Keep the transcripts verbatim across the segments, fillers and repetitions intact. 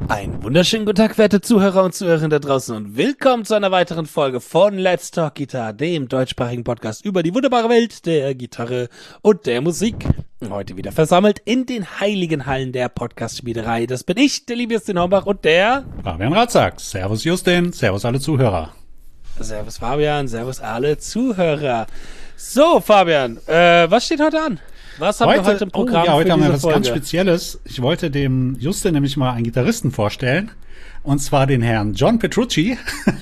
Einen wunderschönen guten Tag, werte Zuhörer und Zuhörerinnen da draußen und willkommen zu einer weiteren Folge von Let's Talk Guitar, dem deutschsprachigen Podcast über die wunderbare Welt der Gitarre und der Musik. Heute wieder versammelt in den heiligen Hallen der Podcast-Schmiederei. Das bin ich, der liebe Justin Hombach und der Fabian Ratzak. Servus Justin, servus alle Zuhörer. Servus Fabian, servus alle Zuhörer. So Fabian, äh, was steht heute an? Was haben heute, wir heute im Programm? Oh, ja, heute für haben wir diese was Folge? ganz Spezielles. Ich wollte dem Justin nämlich mal einen Gitarristen vorstellen. Und zwar den Herrn John Petrucci,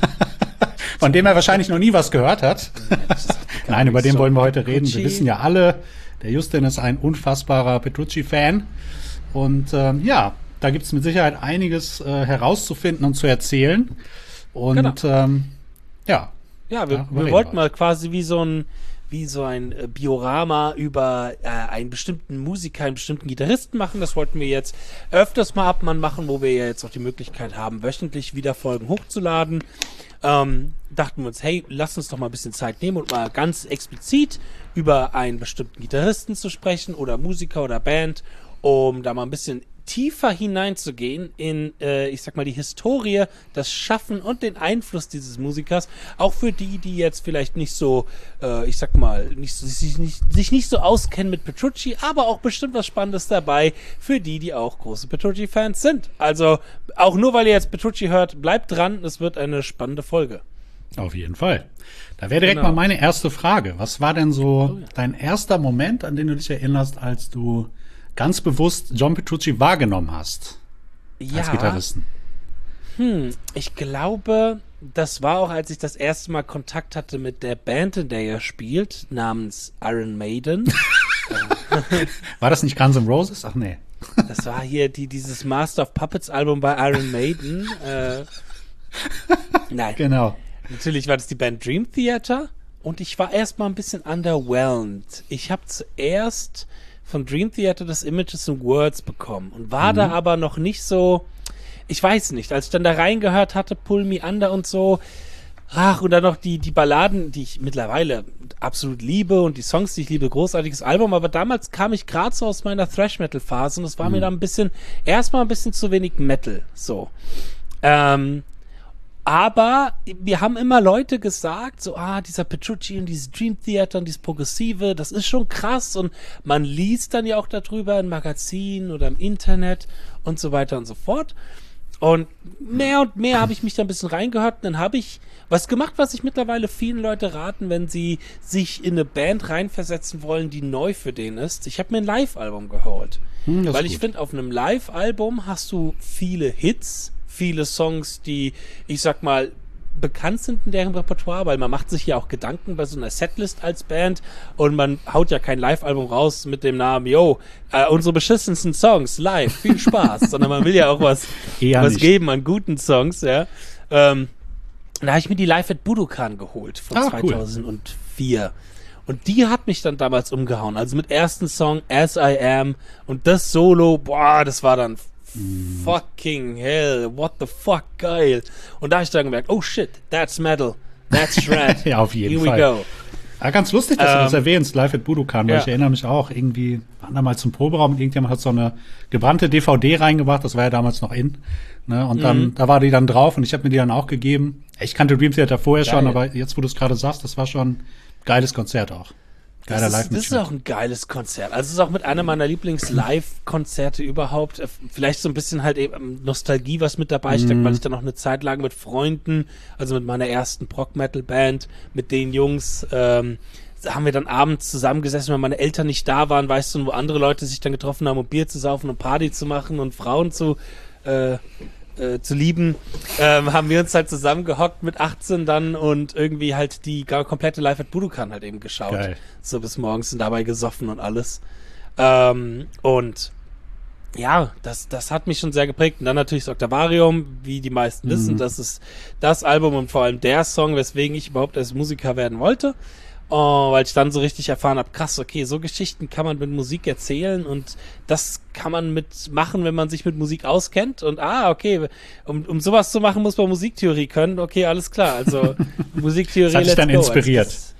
von dem er wahrscheinlich noch nie was gehört hat. Nein, über den wollen wir heute reden. Wir wissen ja alle, der Justin ist ein unfassbarer Petrucci-Fan. Und ähm, ja, da gibt es mit Sicherheit einiges äh, herauszufinden und zu erzählen. Und Genau. ähm, ja. Ja, wir, darüber wir reden wollten wir. mal quasi wie so ein wie so ein äh, Biorama über äh, einen bestimmten Musiker, einen bestimmten Gitarristen machen. Das wollten wir jetzt öfters mal ab mal machen, wo wir ja jetzt auch die Möglichkeit haben, wöchentlich wieder Folgen hochzuladen. Ähm, dachten wir uns, hey, lass uns doch mal ein bisschen Zeit nehmen und mal ganz explizit über einen bestimmten Gitarristen zu sprechen oder Musiker oder Band, um da mal ein bisschen tiefer hineinzugehen in, äh, ich sag mal, die Historie, das Schaffen und den Einfluss dieses Musikers, auch für die, die jetzt vielleicht nicht so, äh, ich sag mal, nicht, so- sich, nicht, sich nicht so auskennen mit Petrucci, aber auch bestimmt was Spannendes dabei für die, die auch große Petrucci-Fans sind. Also, auch nur weil ihr jetzt Petrucci hört, bleibt dran, es wird eine spannende Folge. Auf jeden Fall. Da wäre direkt Genau. mal meine erste Frage. Was war denn so Oh ja. dein erster Moment, an den du dich erinnerst, als du ganz bewusst John Petrucci wahrgenommen hast als Gitarristen? Hm, ich glaube, das war auch, als ich das erste Mal Kontakt hatte mit der Band, in der er spielt, namens Iron Maiden. War das nicht Guns N' Roses? Ach nee. Das war hier die, dieses Master of Puppets Album bei Iron Maiden. Äh, nein, Genau. natürlich war das die Band Dream Theater und ich war erstmal ein bisschen underwhelmed. Ich habe zuerst von Dream Theater das Images and Words bekommen und war da aber noch nicht so, ich weiß nicht, als ich dann da reingehört hatte, Pull Me Under und so, ach, und dann noch die, die Balladen, die ich mittlerweile absolut liebe und die Songs, die ich liebe, großartiges Album, aber damals kam ich gerade so aus meiner Thrash-Metal-Phase und es war mir dann ein bisschen, erstmal ein bisschen zu wenig Metal, so. Ähm, aber wir haben immer Leute gesagt, so, ah, dieser Petrucci und dieses Dream Theater und dieses Progressive, das ist schon krass und man liest dann ja auch darüber in Magazinen oder im Internet und so weiter und so fort. Und mehr und mehr habe ich mich da ein bisschen reingehört und dann habe ich was gemacht, was ich mittlerweile vielen Leute raten, wenn sie sich in eine Band reinversetzen wollen, die neu für den ist. Ich habe mir ein Live-Album geholt. Hm, das ist Weil ich gut. finde, auf einem Live-Album hast du viele Hits, viele Songs, die, ich sag mal, bekannt sind in deren Repertoire, weil man macht sich ja auch Gedanken bei so einer Setlist als Band und man haut ja kein Live-Album raus mit dem Namen, yo, äh, unsere beschissensten Songs live, viel Spaß, sondern man will ja auch was, Eher was nicht. geben an guten Songs, ja. Ähm, da habe ich mir die Live at Budokan geholt von Ah, cool. zweitausendvier. Und die hat mich dann damals umgehauen. Also mit ersten Song As I Am und das Solo, boah, das war dann fucking hell, what the fuck, geil. Und da habe ich dann gemerkt, oh shit, that's metal, that's shred. Ja, auf jeden Here Fall. we go. Ja, ganz lustig, dass du Ähm, das erwähnst, live at Budokan, weil ja. ich erinnere mich auch, irgendwie waren da mal zum Proberaum und irgendjemand hat so eine gebrannte D V D reingebracht, das war ja damals noch in, ne, und dann, Mhm. da war die dann drauf und ich habe mir die dann auch gegeben. Ich kannte Dream Theater vorher Geil. schon, aber jetzt, wo du es gerade sagst, das war schon ein geiles Konzert auch. Geiler Das ist, das ist Live-Mitschnitt. auch ein geiles Konzert. Also es ist auch mit einer meiner Lieblings-Live-Konzerte überhaupt. Äh, Vielleicht so ein bisschen halt eben Nostalgie, was mit dabei steckt, weil ich dann noch eine Zeit lang mit Freunden, also mit meiner ersten Prog-Metal-Band, mit den Jungs, ähm, haben wir dann abends zusammengesessen, wenn meine Eltern nicht da waren, weißt du, wo andere Leute sich dann getroffen haben, um Bier zu saufen und Party zu machen und Frauen zu äh, äh, zu lieben, ähm, haben wir uns halt zusammengehockt mit achtzehn dann und irgendwie halt die gar komplette Live at Budokan halt eben geschaut. Geil. So bis morgens und dabei gesoffen und alles. Ähm, und ja, das, das hat mich schon sehr geprägt. Und dann natürlich das Octavarium, wie die meisten wissen, das ist das Album und vor allem der Song, weswegen ich überhaupt als Musiker werden wollte. Oh, weil ich dann so richtig erfahren habe, krass, okay, so Geschichten kann man mit Musik erzählen und das kann man mit machen, wenn man sich mit Musik auskennt. Und ah, okay, um, um sowas zu machen, muss man Musiktheorie können. Okay, alles klar. Also Musiktheorie, Das hat dich let's dann go. inspiriert. Also das,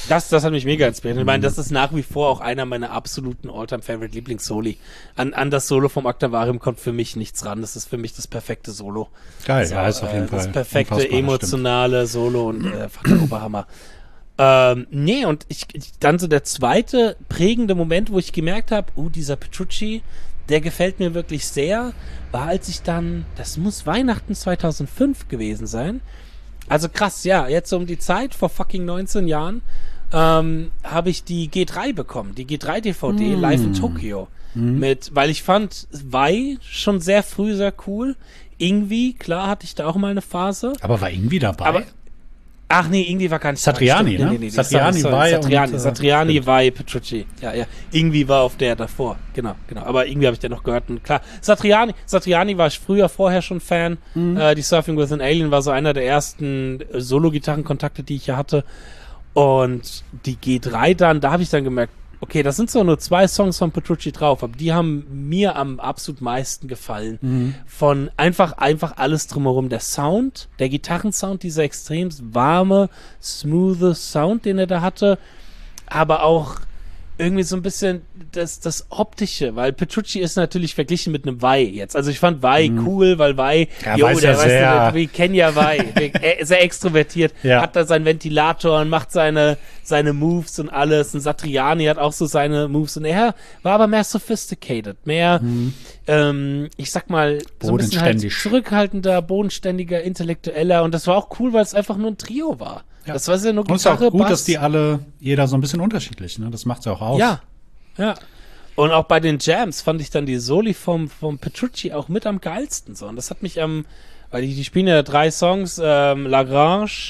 Das, das hat mich mega inspiriert. Ich meine, das ist nach wie vor auch einer meiner absoluten All-Time-Favorite-Lieblings-Soli. An, an das Solo vom Octavarium kommt für mich nichts ran. Das ist für mich das perfekte Solo. Geil, also, ja, ist auf jeden äh, Fall. Das perfekte, unfassbar, emotionale Solo und äh, fucking Oberhammer. Ähm, nee, und ich, ich dann so der zweite prägende Moment, wo ich gemerkt habe, oh, dieser Petrucci, der gefällt mir wirklich sehr, war, als ich dann, das muss Weihnachten zweitausendfünf gewesen sein. Also krass, ja, jetzt um die Zeit, vor fucking neunzehn Jahren, ähm, habe ich die G drei bekommen, die G drei D V D, mm. live in Tokio. Mm. Mit, weil ich fand Vai schon sehr früh sehr cool. Irgendwie, klar, hatte ich da auch mal eine Phase. Aber war irgendwie dabei? Aber, ach nee, irgendwie war gar nicht Satriani, dabei. ne? Nee, nee, nee, Satriani, sorry, sorry, Vai Satriani, und, Satriani, äh, Vai, Petrucci. Ja, ja. Irgendwie war auf der davor. Genau, genau. Aber irgendwie habe ich den noch gehört. Und klar, Satriani, Satriani war ich früher vorher schon Fan. Mhm. Äh, die Surfing with an Alien war so einer der ersten äh, Solo-Gitarrenkontakte, die ich hier hatte. Und die G drei dann, da habe ich dann gemerkt, okay, das sind zwar nur zwei Songs von Petrucci drauf, aber die haben mir am absolut meisten gefallen. Mhm. Von einfach, einfach alles drumherum. Der Sound, der Gitarrensound, dieser extrem warme, smooth Sound, den er da hatte, aber auch irgendwie so ein bisschen das, das Optische, weil Petrucci ist natürlich verglichen mit einem Vai jetzt. Also ich fand Vai mhm. cool, weil Vai, ja, jo, weiß der ja weiß sehr. nicht, wir kennen ja Vai, sehr extrovertiert, ja. hat da seinen Ventilator und macht seine, seine Moves und alles. Und Satriani hat auch so seine Moves und er war aber mehr sophisticated, mehr, mhm. ähm, ich sag mal, so ein bisschen halt zurückhaltender, bodenständiger, intellektueller, und das war auch cool, weil es einfach nur ein Trio war. Ja. Das war ja nur Gitarre, und es ist auch gut, Bass. dass die alle, jeder so ein bisschen unterschiedlich, ne? Das macht's ja auch aus. Ja, ja. Und auch bei den Jams fand ich dann die Soli vom, vom Petrucci auch mit am geilsten so. Und das hat mich am, ähm, weil die, die spielen ja drei Songs, ähm, Lagrange,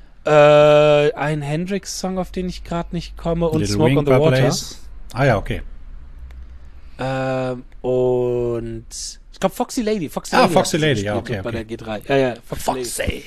äh, ein Hendrix-Song, auf den ich gerade nicht komme, und Little Smoke Wing on the Water. Place. Ah ja, okay. Ähm, und ich glaube Foxy Lady. Foxy ah, Lady Foxy Lady, ja, okay. Bei okay. der G drei. Ja, ja, Foxy. Foxy. Lady.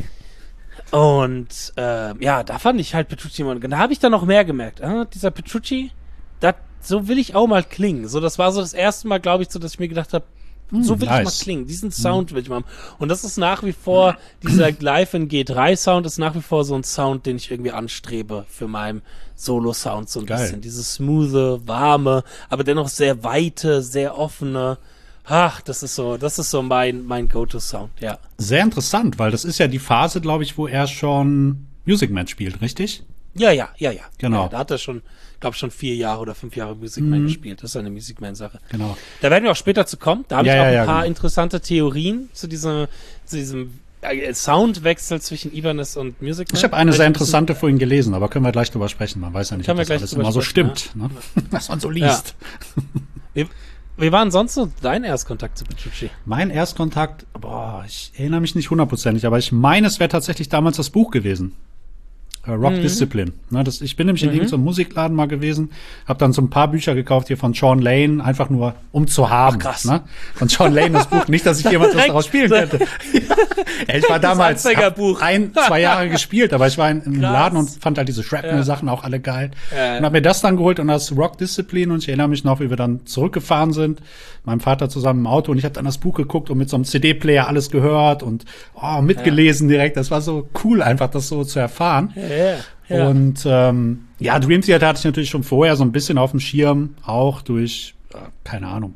Und äh, ja, da fand ich halt Petrucci immer, da habe ich dann noch mehr gemerkt. Ah, dieser Petrucci, dat, so will ich auch mal klingen. So, das war so das erste Mal, glaube ich, so, dass ich mir gedacht habe, so will mm, nice. ich mal klingen. Diesen Sound mm. will ich mal haben. Und das ist nach wie vor, dieser Live in G drei Sound ist nach wie vor so ein Sound, den ich irgendwie anstrebe für meinen Solo-Sound so ein Geil. bisschen. Dieses smooth, warme, aber dennoch sehr weite, sehr offene. Ach, das ist so, das ist so mein, mein Go-To-Sound, ja. Sehr interessant, weil das ist ja die Phase, glaube ich, wo er schon Music Man spielt, richtig? Ja, ja, ja, ja. Genau. Ja, da hat er schon, glaube schon vier Jahre oder fünf Jahre Music Man mhm. gespielt. Das ist eine Music Man-Sache. Genau. Da werden wir auch später zu kommen. Da habe ja, ich auch ja, ein ja, paar genau. interessante Theorien zu diesem, zu diesem äh, Soundwechsel zwischen Ibanez und Music Man. Ich habe eine sehr interessante vorhin gelesen, aber können wir gleich drüber sprechen. Man weiß ja nicht, ob das alles immer so stimmt, ja. ne? Was man so liest. Ja. Wie war denn sonst so dein Erstkontakt zu Petrucci? Mein Erstkontakt, boah, ich erinnere mich nicht hundertprozentig, aber ich meine, es wäre tatsächlich damals das Buch gewesen. Rock mhm. Discipline. Ne, das, ich bin nämlich in mhm. irgendeinem Musikladen mal gewesen, habe dann so ein paar Bücher gekauft hier von Sean Lane, einfach nur um zu haben. Ach, krass. Ne? Von Sean Lane das Buch, nicht, dass ich jemand was daraus spielen könnte. Ja, ich war damals hab ein, zwei Jahre gespielt, aber ich war in, im Laden und fand halt diese Shrapnel-Sachen ja. auch alle geil. Ja. Und habe mir das dann geholt und das Rock Discipline, und ich erinnere mich noch, wie wir dann zurückgefahren sind, meinem Vater zusammen im Auto, und ich habe dann das Buch geguckt und mit so einem C D-Player alles gehört und oh, mitgelesen ja. direkt. Das war so cool, einfach das so zu erfahren. Ja. Yeah, yeah. Und ähm, ja, Dream Theater hatte ich natürlich schon vorher so ein bisschen auf dem Schirm, auch durch, äh, keine Ahnung,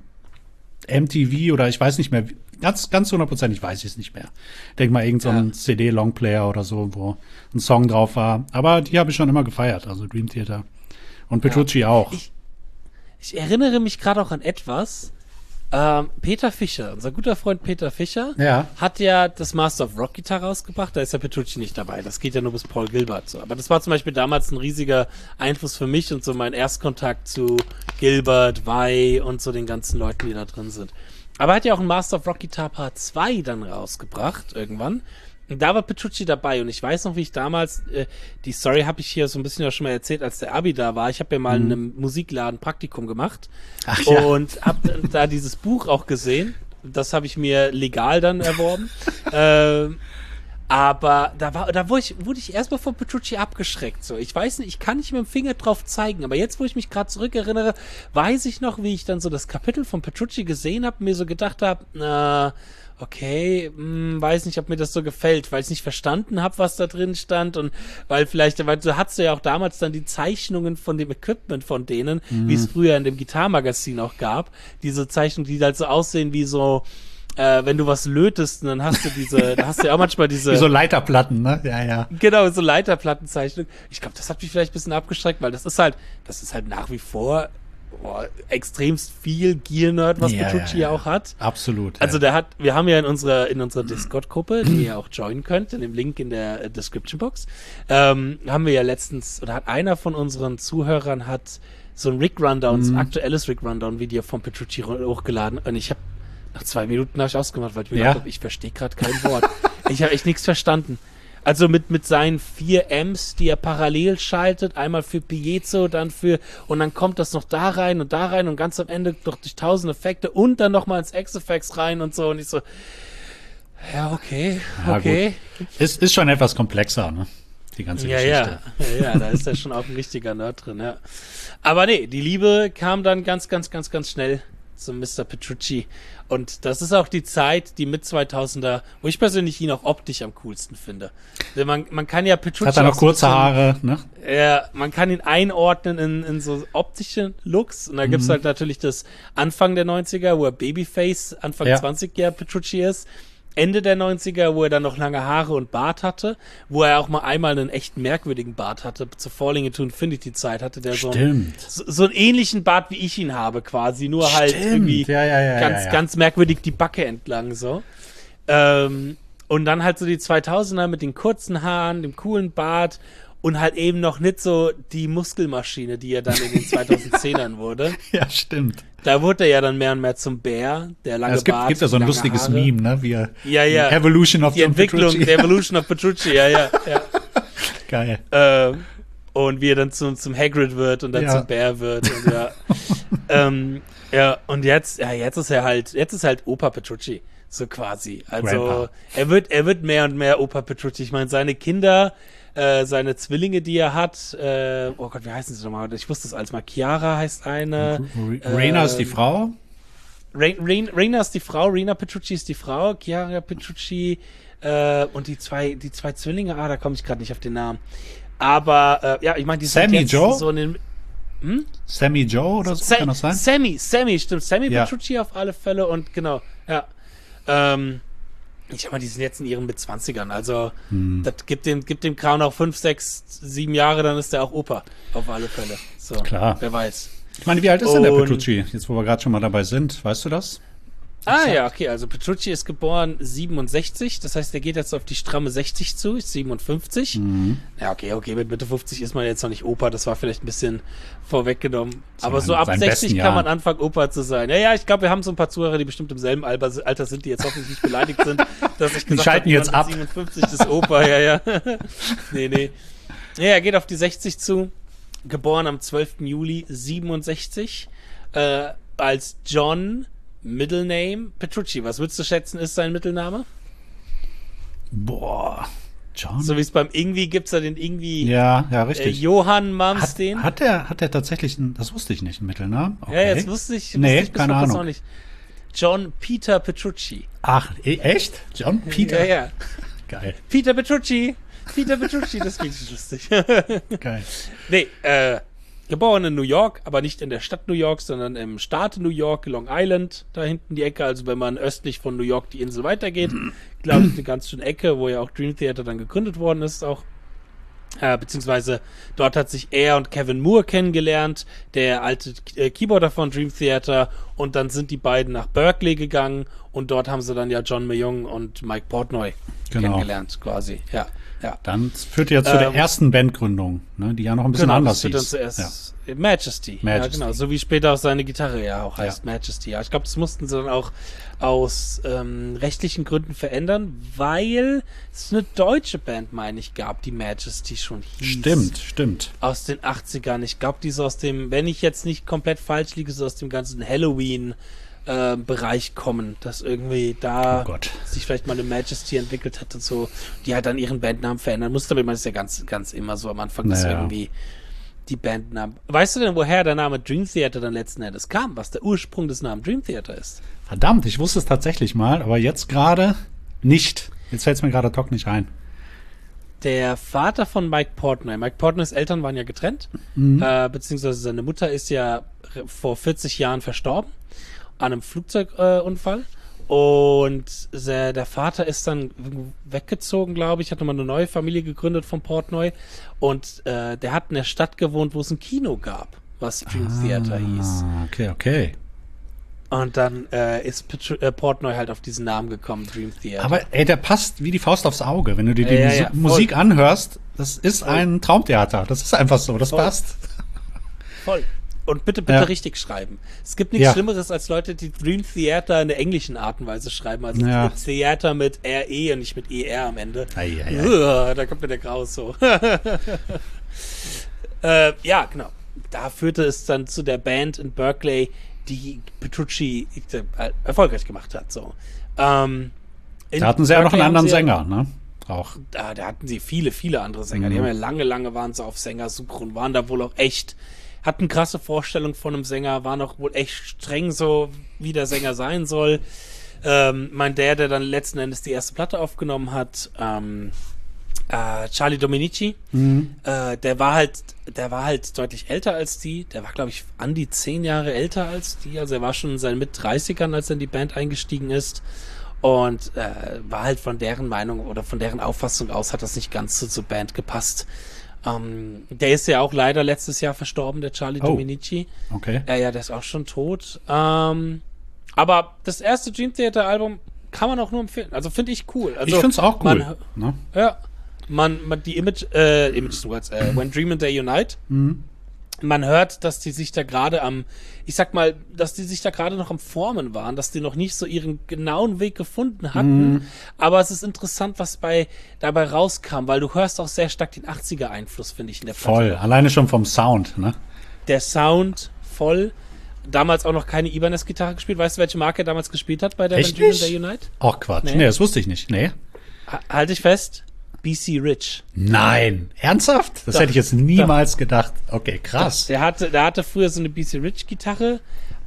M T V oder ich weiß nicht mehr, ganz ganz hundertprozentig weiß ich es nicht mehr. Denk mal, irgend so ein ja. C D-Longplayer oder so, wo ein Song drauf war. Aber die habe ich schon immer gefeiert, also Dream Theater. Und Petrucci ja. auch. Ich, ich erinnere mich gerade auch an etwas. Ähm, Peter Fischer, unser guter Freund Peter Fischer, ja. hat ja das Master of Rock Gitarre rausgebracht. Da ist ja Petrucci nicht dabei. Das geht ja nur bis Paul Gilbert so. Aber das war zum Beispiel damals ein riesiger Einfluss für mich und so mein Erstkontakt zu Gilbert, Vai und so den ganzen Leuten, die da drin sind. Aber er hat ja auch ein Master of Rock Guitar Part zwei dann rausgebracht irgendwann. Und da war Petrucci dabei, und ich weiß noch, wie ich damals, äh, die Story habe ich hier so ein bisschen ja schon mal erzählt, als der Abi da war. Ich habe ja mal mhm. in einem Musikladen Praktikum gemacht. Ach, ja. Und habe da dieses Buch auch gesehen. Das habe ich mir legal dann erworben. äh, Aber da war, da wurde ich, wurde ich erstmal von Petrucci abgeschreckt. So, ich weiß nicht, ich kann nicht mit dem Finger drauf zeigen, aber jetzt, wo ich mich gerade zurückerinnere, weiß ich noch, wie ich dann so das Kapitel von Petrucci gesehen habe, mir so gedacht habe, na, okay, mh, weiß nicht, ob mir das so gefällt, weil ich nicht verstanden habe, was da drin stand und weil vielleicht, weil du hattest ja auch damals dann die Zeichnungen von dem Equipment von denen, mhm. wie es früher in dem Gitarrenmagazin auch gab, diese Zeichnungen, die halt so aussehen wie so, äh, wenn du was lötest, und dann hast du diese, da hast du ja auch manchmal diese... Wie so Leiterplatten, ne? Ja, ja. Genau, so Leiterplattenzeichnung. Ich glaube, das hat mich vielleicht ein bisschen abgeschreckt, weil das ist halt, das ist halt nach wie vor oh, extremst viel Gear-Nerd, was ja, Petrucci ja, ja auch hat. Absolut. Also der hat, wir haben ja in unserer, in unserer Discord-Gruppe, die ihr auch joinen könnt, in dem Link in der äh, Description-Box, ähm, haben wir ja letztens, oder hat einer von unseren Zuhörern hat so ein Rick-Rundown, mhm. ein aktuelles Rick-Rundown-Video von Petrucci hochgeladen und ich habe nach zwei Minuten habe ich ausgemacht, weil ich mir ja. gedacht habe, ich verstehe gerade kein Wort. Ich habe echt nichts verstanden. Also mit, mit seinen vier Amps, die er parallel schaltet, einmal für Piezo, dann für, und dann kommt das noch da rein und da rein und ganz am Ende noch durch tausend Effekte und dann nochmal ins X-Effects rein und so und ich so, ja, okay, okay. Ja, ist, ist schon etwas komplexer, ne? Die ganze ja, Geschichte. Ja, ja, ja, da ist ja schon auch ein richtiger Nerd drin, ja. Aber nee, die Liebe kam dann ganz, ganz, ganz, ganz schnell zum Mister Petrucci. Und das ist auch die Zeit, die mit zweitausender, wo ich persönlich ihn auch optisch am coolsten finde. Denn man, man kann ja Petrucci... Hat er noch kurze bisschen, Haare, ne? Ja, man kann ihn einordnen in, in so optische Looks. Und da mhm. gibt's halt natürlich das Anfang der neunziger, wo er Babyface, Anfang ja. zwanzig Jahre Petrucci ist. Ende der neunziger, wo er dann noch lange Haare und Bart hatte, wo er auch mal einmal einen echt merkwürdigen Bart hatte. Zur Falling into Infinity Zeit hatte der so einen, so, so einen ähnlichen Bart, wie ich ihn habe quasi, nur Stimmt. halt irgendwie ja, ja, ja, ganz, ja, ja. ganz merkwürdig die Backe entlang so. Ähm, und dann halt so die zweitausender mit den kurzen Haaren, dem coolen Bart und halt eben noch nicht so die Muskelmaschine, die er dann in den zweitausendzehnern wurde. Ja, stimmt. Da wurde er ja dann mehr und mehr zum Bär, der lange ja, es gibt, Bart. gibt ja so ein lustiges Haare. Meme, ne? Wie er, ja, ja. Evolution of die Entwicklung, Petrucci. der Evolution of Petrucci, ja, ja, ja. Geil. Ähm, und wie er dann zum, zum Hagrid wird und dann ja. zum Bär wird und ja. ähm, ja, und jetzt, ja, jetzt ist er halt, jetzt ist halt Opa Petrucci, so quasi. Also, Grandpa. er wird, er wird mehr und mehr Opa Petrucci. Ich meine, seine Kinder, äh, seine Zwillinge, die er hat, äh, oh Gott, wie heißen sie nochmal? Ich wusste es als mal. Chiara heißt eine. Raina äh, ist die Frau. Rain, Raina ist die Frau, Rina Petrucci ist die Frau, Chiara Petrucci, äh, und die zwei, die zwei Zwillinge, ah, da komme ich gerade nicht auf den Namen. Aber, äh, ja, ich meine, die Sammy sind jetzt Joe? so in den, hm? Sammy Joe oder so, Sa- kann das sein? Sammy, Sammy, stimmt, Sammy Ja. Petrucci auf alle Fälle und genau, ja. Ähm, ich sag mal, die sind jetzt in ihren Mitzwanzigern, also Hm. das gibt dem, gibt dem Kram noch fünf, sechs, sieben Jahre, dann ist der auch Opa, auf alle Fälle. So, Klar. wer weiß. Ich meine, wie alt ist denn der Und- Petrucci? Jetzt, wo wir gerade schon mal dabei sind, weißt du das? Ah ja, okay, also Petrucci ist geboren siebenundsechzig, das heißt, der geht jetzt auf die stramme sechzig zu, ist siebenundfünfzig. Mhm. Ja, okay, okay, mit Mitte fünfzig ist man jetzt noch nicht Opa, das war vielleicht ein bisschen vorweggenommen. Aber so in ab seinen sechzig besten kann man Jahren. anfangen, Opa zu sein. Ja, ja, ich glaube, wir haben so ein paar Zuhörer, die bestimmt im selben Alter Alter sind, die jetzt hoffentlich nicht beleidigt sind, dass ich gesagt schalten habe, jetzt ab. siebenundfünfzig ist Opa, ja, ja. nee, nee. Ja, er geht auf die sechzig zu, geboren am zwölften Juli siebenundsechzig, äh, als John Middle Name Petrucci. Was würdest du schätzen, ist sein Mittelname? Boah, John? So wie es beim Ingwie gibt's da den Ingwie ja, ja, äh, richtig. Johann Mams hat, den. hat der, hat der tatsächlich, einen, das wusste ich nicht, einen Mittelnamen? Okay. Ja, jetzt wusste ich, wusste Nee, ich bis keine vor kurzem Ahnung. auch nicht. John Peter Petrucci. Ach, e- echt? John Peter? Ja, ja. Geil, Peter Petrucci. Peter Petrucci, das klingt lustig. geil. Nee, äh, geboren in New York, aber nicht in der Stadt New York, sondern im Staat New York, Long Island, da hinten die Ecke. Also wenn man östlich von New York die Insel weitergeht, glaube ich, eine ganz schöne Ecke, wo ja auch Dream Theater dann gegründet worden ist auch. Äh, beziehungsweise dort hat sich er und Kevin Moore kennengelernt, der alte äh, Keyboarder von Dream Theater, und dann sind die beiden nach Berkeley gegangen und dort haben sie dann ja John Mayung und Mike Portnoy Genau. kennengelernt quasi. Ja, ja. Dann führt ja zu der Ähm, ersten Bandgründung, ne, die ja noch ein bisschen Genau, anders das wird hieß. dann zuerst Majesty. Ja, Majesty. genau. So wie später auch seine Gitarre ja auch heißt, Ja. Majesty. Ja, ich glaube, das mussten sie dann auch aus ähm, rechtlichen Gründen verändern, weil es eine deutsche Band, meine ich, gab, die Majesty schon hieß. Stimmt, stimmt. Aus den achtzigern. Ich glaube, die so aus dem, wenn ich jetzt nicht komplett falsch liege, so aus dem ganzen Halloween äh, Bereich kommen, dass irgendwie da Oh Gott. sich vielleicht mal eine Majesty entwickelt hat und so, die halt dann ihren Bandnamen verändern musste, aber ich meine, das ist ja ganz, ganz immer so am Anfang, dass Naja. irgendwie die Bandnamen. Weißt du denn, woher der Name Dream Theater dann letzten Endes kam, was der Ursprung des Namens Dream Theater ist? Verdammt, ich wusste es tatsächlich mal, aber jetzt gerade nicht. Jetzt fällt es mir gerade doch nicht ein. Der Vater von Mike Portnoy. Mike Portnoys Eltern waren ja getrennt, Mhm. äh, beziehungsweise seine Mutter ist ja vor vierzig Jahren verstorben an einem Flugzeugunfall. Äh, Unfall. Und der, der Vater ist dann weggezogen, glaube ich, hat nochmal eine neue Familie gegründet von Portnoy. Und äh, der hat in der Stadt gewohnt, wo es ein Kino gab, was Dream Theater hieß. Ah, okay, okay. Und dann äh, ist Petru- äh, Portnoy halt auf diesen Namen gekommen, Dream Theater. Aber ey, der passt wie die Faust aufs Auge. Wenn du dir die Ja, ja, Musi- ja, voll. Musik anhörst, das ist Voll. ein Traumtheater. Das ist einfach so, das Voll. passt. Voll. Und bitte, bitte Ja. richtig schreiben. Es gibt nichts Ja. Schlimmeres als Leute, die Dream Theater in der englischen Art und Weise schreiben. Also Ja. Theater mit R E und nicht mit E R am Ende. Ei, ei, ei. Uah, da kommt mir der Graus so. äh, ja, genau. Da führte es dann zu der Band in Berkeley, die Petrucci äh, erfolgreich gemacht hat. So. Ähm, in Da hatten sie ja noch Berkeley einen anderen haben sie- Sänger, ne? Auch. Da, da hatten sie viele, viele andere Sänger. Die Mhm. haben ja lange, lange waren sie auf Sängersuche und waren da wohl auch echt, hatten krasse Vorstellungen von einem Sänger, waren auch wohl echt streng so, wie der Sänger sein soll. Ähm, mein der, der dann letzten Endes die erste Platte aufgenommen hat, ähm, äh, Charlie Dominici, Mhm. äh, der war halt, der war halt deutlich älter als die. Der war, glaube ich, an die zehn Jahre älter als die. Also er war schon in seinen Mit-dreißigern, als er in die Band eingestiegen ist. Und äh, war halt von deren Meinung oder von deren Auffassung aus, hat das nicht ganz so zur Band gepasst. Ähm, der ist ja auch leider letztes Jahr verstorben, der Charlie Oh. Dominici. Okay. Ja, ja, der ist auch schon tot. Ähm, aber das erste Dream Theater Album kann man auch nur empfehlen. Also finde ich cool. Also, ich find's auch cool. Man, Ne? ja, man, man die Image, äh, Image Words, äh, When Dream and They Unite. Mhm. Man hört, dass die sich da gerade am, ich sag mal, dass die sich da gerade noch am Formen waren, dass die noch nicht so ihren genauen Weg gefunden hatten. Mhm. Aber es ist interessant, was bei dabei rauskam, weil du hörst auch sehr stark den achtziger-Einfluss, finde ich, in der Platte. Voll. Alleine schon vom Sound, ne? Der Sound voll. Damals auch noch keine Ibanez-Gitarre gespielt. Weißt du, welche Marke er damals gespielt hat bei der Echt When Dream and nicht? They Unite? Ach Quatsch. Nee. Nee. das wusste ich nicht. Nee. Ha- Halt dich fest. B C Rich. Nein. Ernsthaft? Das Doch. hätte ich jetzt niemals gedacht. Okay, krass. Der hatte, der hatte früher so eine B C Rich Gitarre,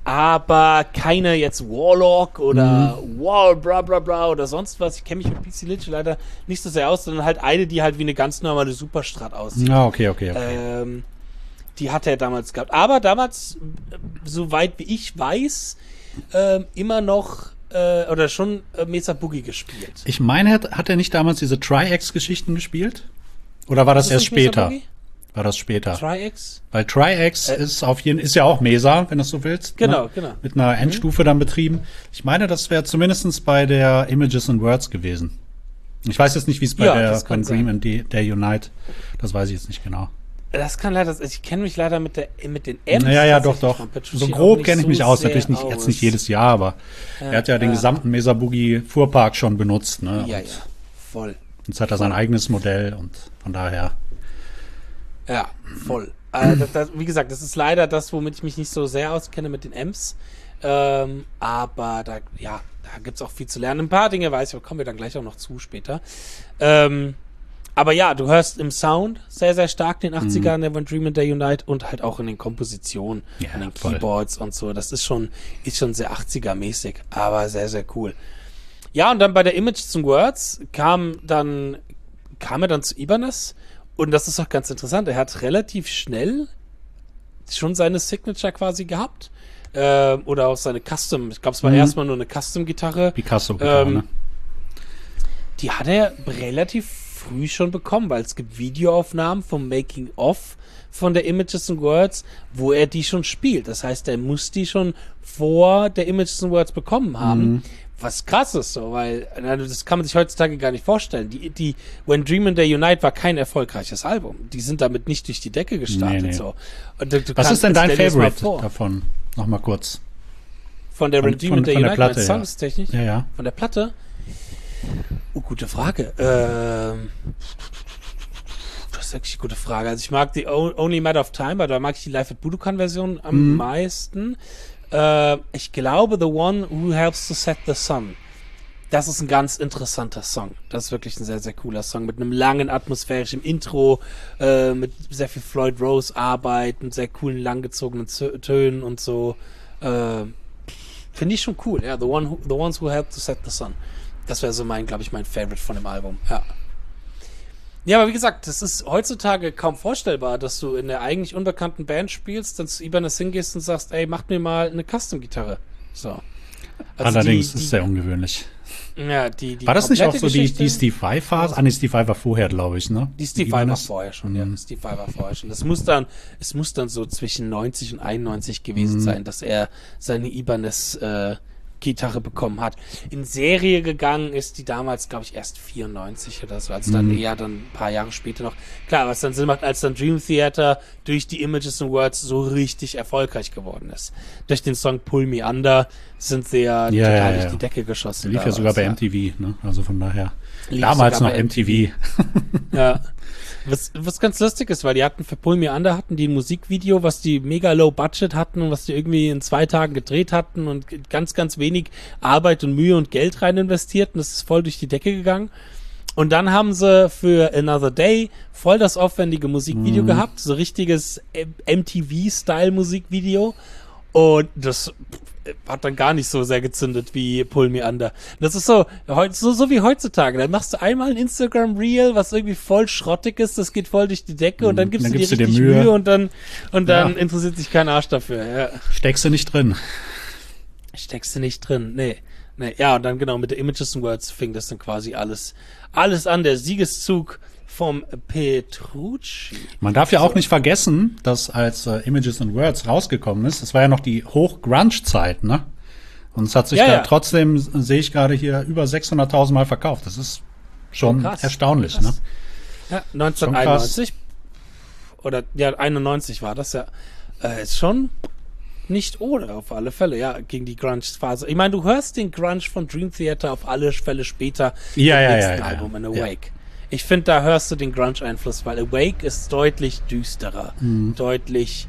aber keine jetzt Warlock oder Mhm. Wall bla bla bla oder sonst was. Ich kenne mich mit B C Rich leider nicht so sehr aus, sondern halt eine, die halt wie eine ganz normale Superstrat aussieht. Ah, okay, okay, okay. Ähm, die hatte er damals gehabt. Aber damals, äh, soweit wie ich weiß, ähm, immer noch äh, oder schon äh, Mesa Boogie gespielt. Ich meine, hat, hat er nicht damals diese Tri-X-Geschichten gespielt? Oder war das, Ist erst nicht Mesa später? Boogie? War das später? Tri-X? Weil Tri-X Äh, ist auf jeden ist ja auch Mesa, wenn du es so willst. Genau, ne? genau. Mit einer Endstufe dann betrieben. Ich meine, das wäre zumindest bei der Images and Words gewesen. Ich weiß jetzt nicht, wie es bei Ja, der das kann When Dream sein. and the, der Unite, das weiß ich jetzt nicht genau. Das kann leider, ich kenne mich leider mit der mit den M's. Naja, ja, doch, tatsächlich doch. von Petrucci So auch grob nicht kenne ich so mich aus. sehr Natürlich nicht, aus. jetzt nicht jedes Jahr, aber er hat ja den ja. gesamten Mesa Boogie Fuhrpark schon benutzt. Ne? Ja, Und ja, voll. jetzt hat er sein eigenes Modell und von daher. Ja, voll. Äh, das, das, wie gesagt, das ist leider das, womit ich mich nicht so sehr auskenne mit den M's. Ähm, aber da, ja, da gibt's auch viel zu lernen. Ein paar Dinge weiß ich, aber kommen wir dann gleich auch noch zu später. Ähm, aber ja, du hörst im Sound sehr, sehr stark den achtzigern, der When Dream and They Unite und halt auch in den Kompositionen, Ja, an den voll. Keyboards und so. Das ist schon, ist schon sehr achtziger-mäßig, aber sehr, sehr cool. Ja, und dann bei der Images and Words kam dann, kam er dann zu Ibanez. Und das ist auch ganz interessant. Er hat relativ schnell schon seine Signature quasi gehabt. Ähm, oder auch seine Custom. Ich glaube, es war Mhm. erstmal nur eine Custom-Gitarre. Picasso, Ähm, ne? Die hat er relativ früh schon bekommen, weil es gibt Videoaufnahmen vom Making-of von der Images and Words, wo er die schon spielt. Das heißt, er muss die schon vor der Images and Words bekommen haben. Mhm. Was krass ist so, weil na, das kann man sich heutzutage gar nicht vorstellen. Die, die When Dream and They Unite war kein erfolgreiches Album. Die sind damit nicht durch die Decke gestartet. Nee, nee. So. Und du, du Was kannst- ist denn dein stell dir das mal Favorite vor. davon? Nochmal kurz. Von der Von- When Dream von- and They von der Unite, Platte, meinst ja. du, Songstechnisch? Ja, ja. Von der Platte? Oh, gute Frage. Ähm, das ist wirklich eine gute Frage. Also ich mag die O- Only Matter of Time, aber da mag ich die Live at Budokan-Version am Mhm. meisten. Äh, ich glaube, The One Who Helps to Set the Sun. Das ist ein ganz interessanter Song. Das ist wirklich ein sehr, sehr cooler Song mit einem langen atmosphärischen Intro, äh, mit sehr viel Floyd Rose Arbeit, mit sehr coolen, langgezogenen Z- Tönen und so. Äh, Finde ich schon cool. Ja, The One, who, The Ones Who Helped to Set the Sun. Das wäre so mein, glaube ich, mein Favorite von dem Album. Ja. Ja, aber wie gesagt, es ist heutzutage kaum vorstellbar, dass du in der eigentlich unbekannten Band spielst, dann zu Ibanez hingehst und sagst, ey, mach mir mal eine Custom-Gitarre. So. Also Allerdings die, die, ist sehr ungewöhnlich. Ja, die, die war das nicht auch so die, die Steve Vai-Phase? Ah, nee, Steve Vai war vorher, glaube ich, ne? Die Steve Vai war vorher schon, mhm. ja. Steve Vai war vorher schon. Das muss dann, es muss dann so zwischen neunzig und einundneunzig gewesen mhm. sein, dass er seine Ibanez äh, Gitarre bekommen hat. In Serie gegangen ist die damals, glaube ich, erst vierundneunzig oder so, als dann mhm. eher dann ein paar Jahre später noch. Klar, was dann Sinn macht, als dann Dream Theater durch die Images and Words so richtig erfolgreich geworden ist. Durch den Song Pull Me Under sind sie ja, ja total ja, durch ja. die Decke geschossen. Lief ja sogar bei ja. M T V, ne? Also von daher. Lief damals noch M T V. Ja. Was, was ganz lustig ist, weil die hatten für Pull Me Under hatten die ein Musikvideo, was die mega low budget hatten und was die irgendwie in zwei Tagen gedreht hatten und ganz, ganz wenig Arbeit und Mühe und Geld rein investiert und das ist voll durch die Decke gegangen. Und dann haben sie für Another Day voll das aufwendige Musikvideo mhm. gehabt, so richtiges M T V-Style-Musikvideo und das hat dann gar nicht so sehr gezündet wie Pull Me Under. Das ist so, so, so wie heutzutage. Dann machst du einmal ein Instagram-Reel, was irgendwie voll schrottig ist, das geht voll durch die Decke und dann gibst dann du dir richtig du dir Mühe. Mühe und dann, und dann ja. interessiert sich kein Arsch dafür. Ja. Steckst du nicht drin. Steckst du nicht drin, nee. nee. Ja, und dann genau mit der Images and Words fing das dann quasi alles, alles an, der Siegeszug vom Petrucci. Man darf ja so. auch nicht vergessen, dass als äh, Images and Words rausgekommen ist, das war ja noch die Hoch-Grunge-Zeit, ne? Und es hat sich ja, da ja. trotzdem, sehe ich gerade hier, über sechshunderttausend Mal verkauft. Das ist schon oh, erstaunlich, krass. ne? Ja, neunzehnhunderteinundneunzig oder ja, einundneunzig war das ja. Äh, ist schon nicht ohne, auf alle Fälle, ja, gegen die Grunge-Phase. Ich meine, du hörst den Grunge von Dream Theater auf alle Fälle später ja, im ja, nächsten ja, Album, ja. in Awake. Ja. Ich finde, da hörst du den Grunge-Einfluss, weil Awake ist deutlich düsterer, mhm. deutlich,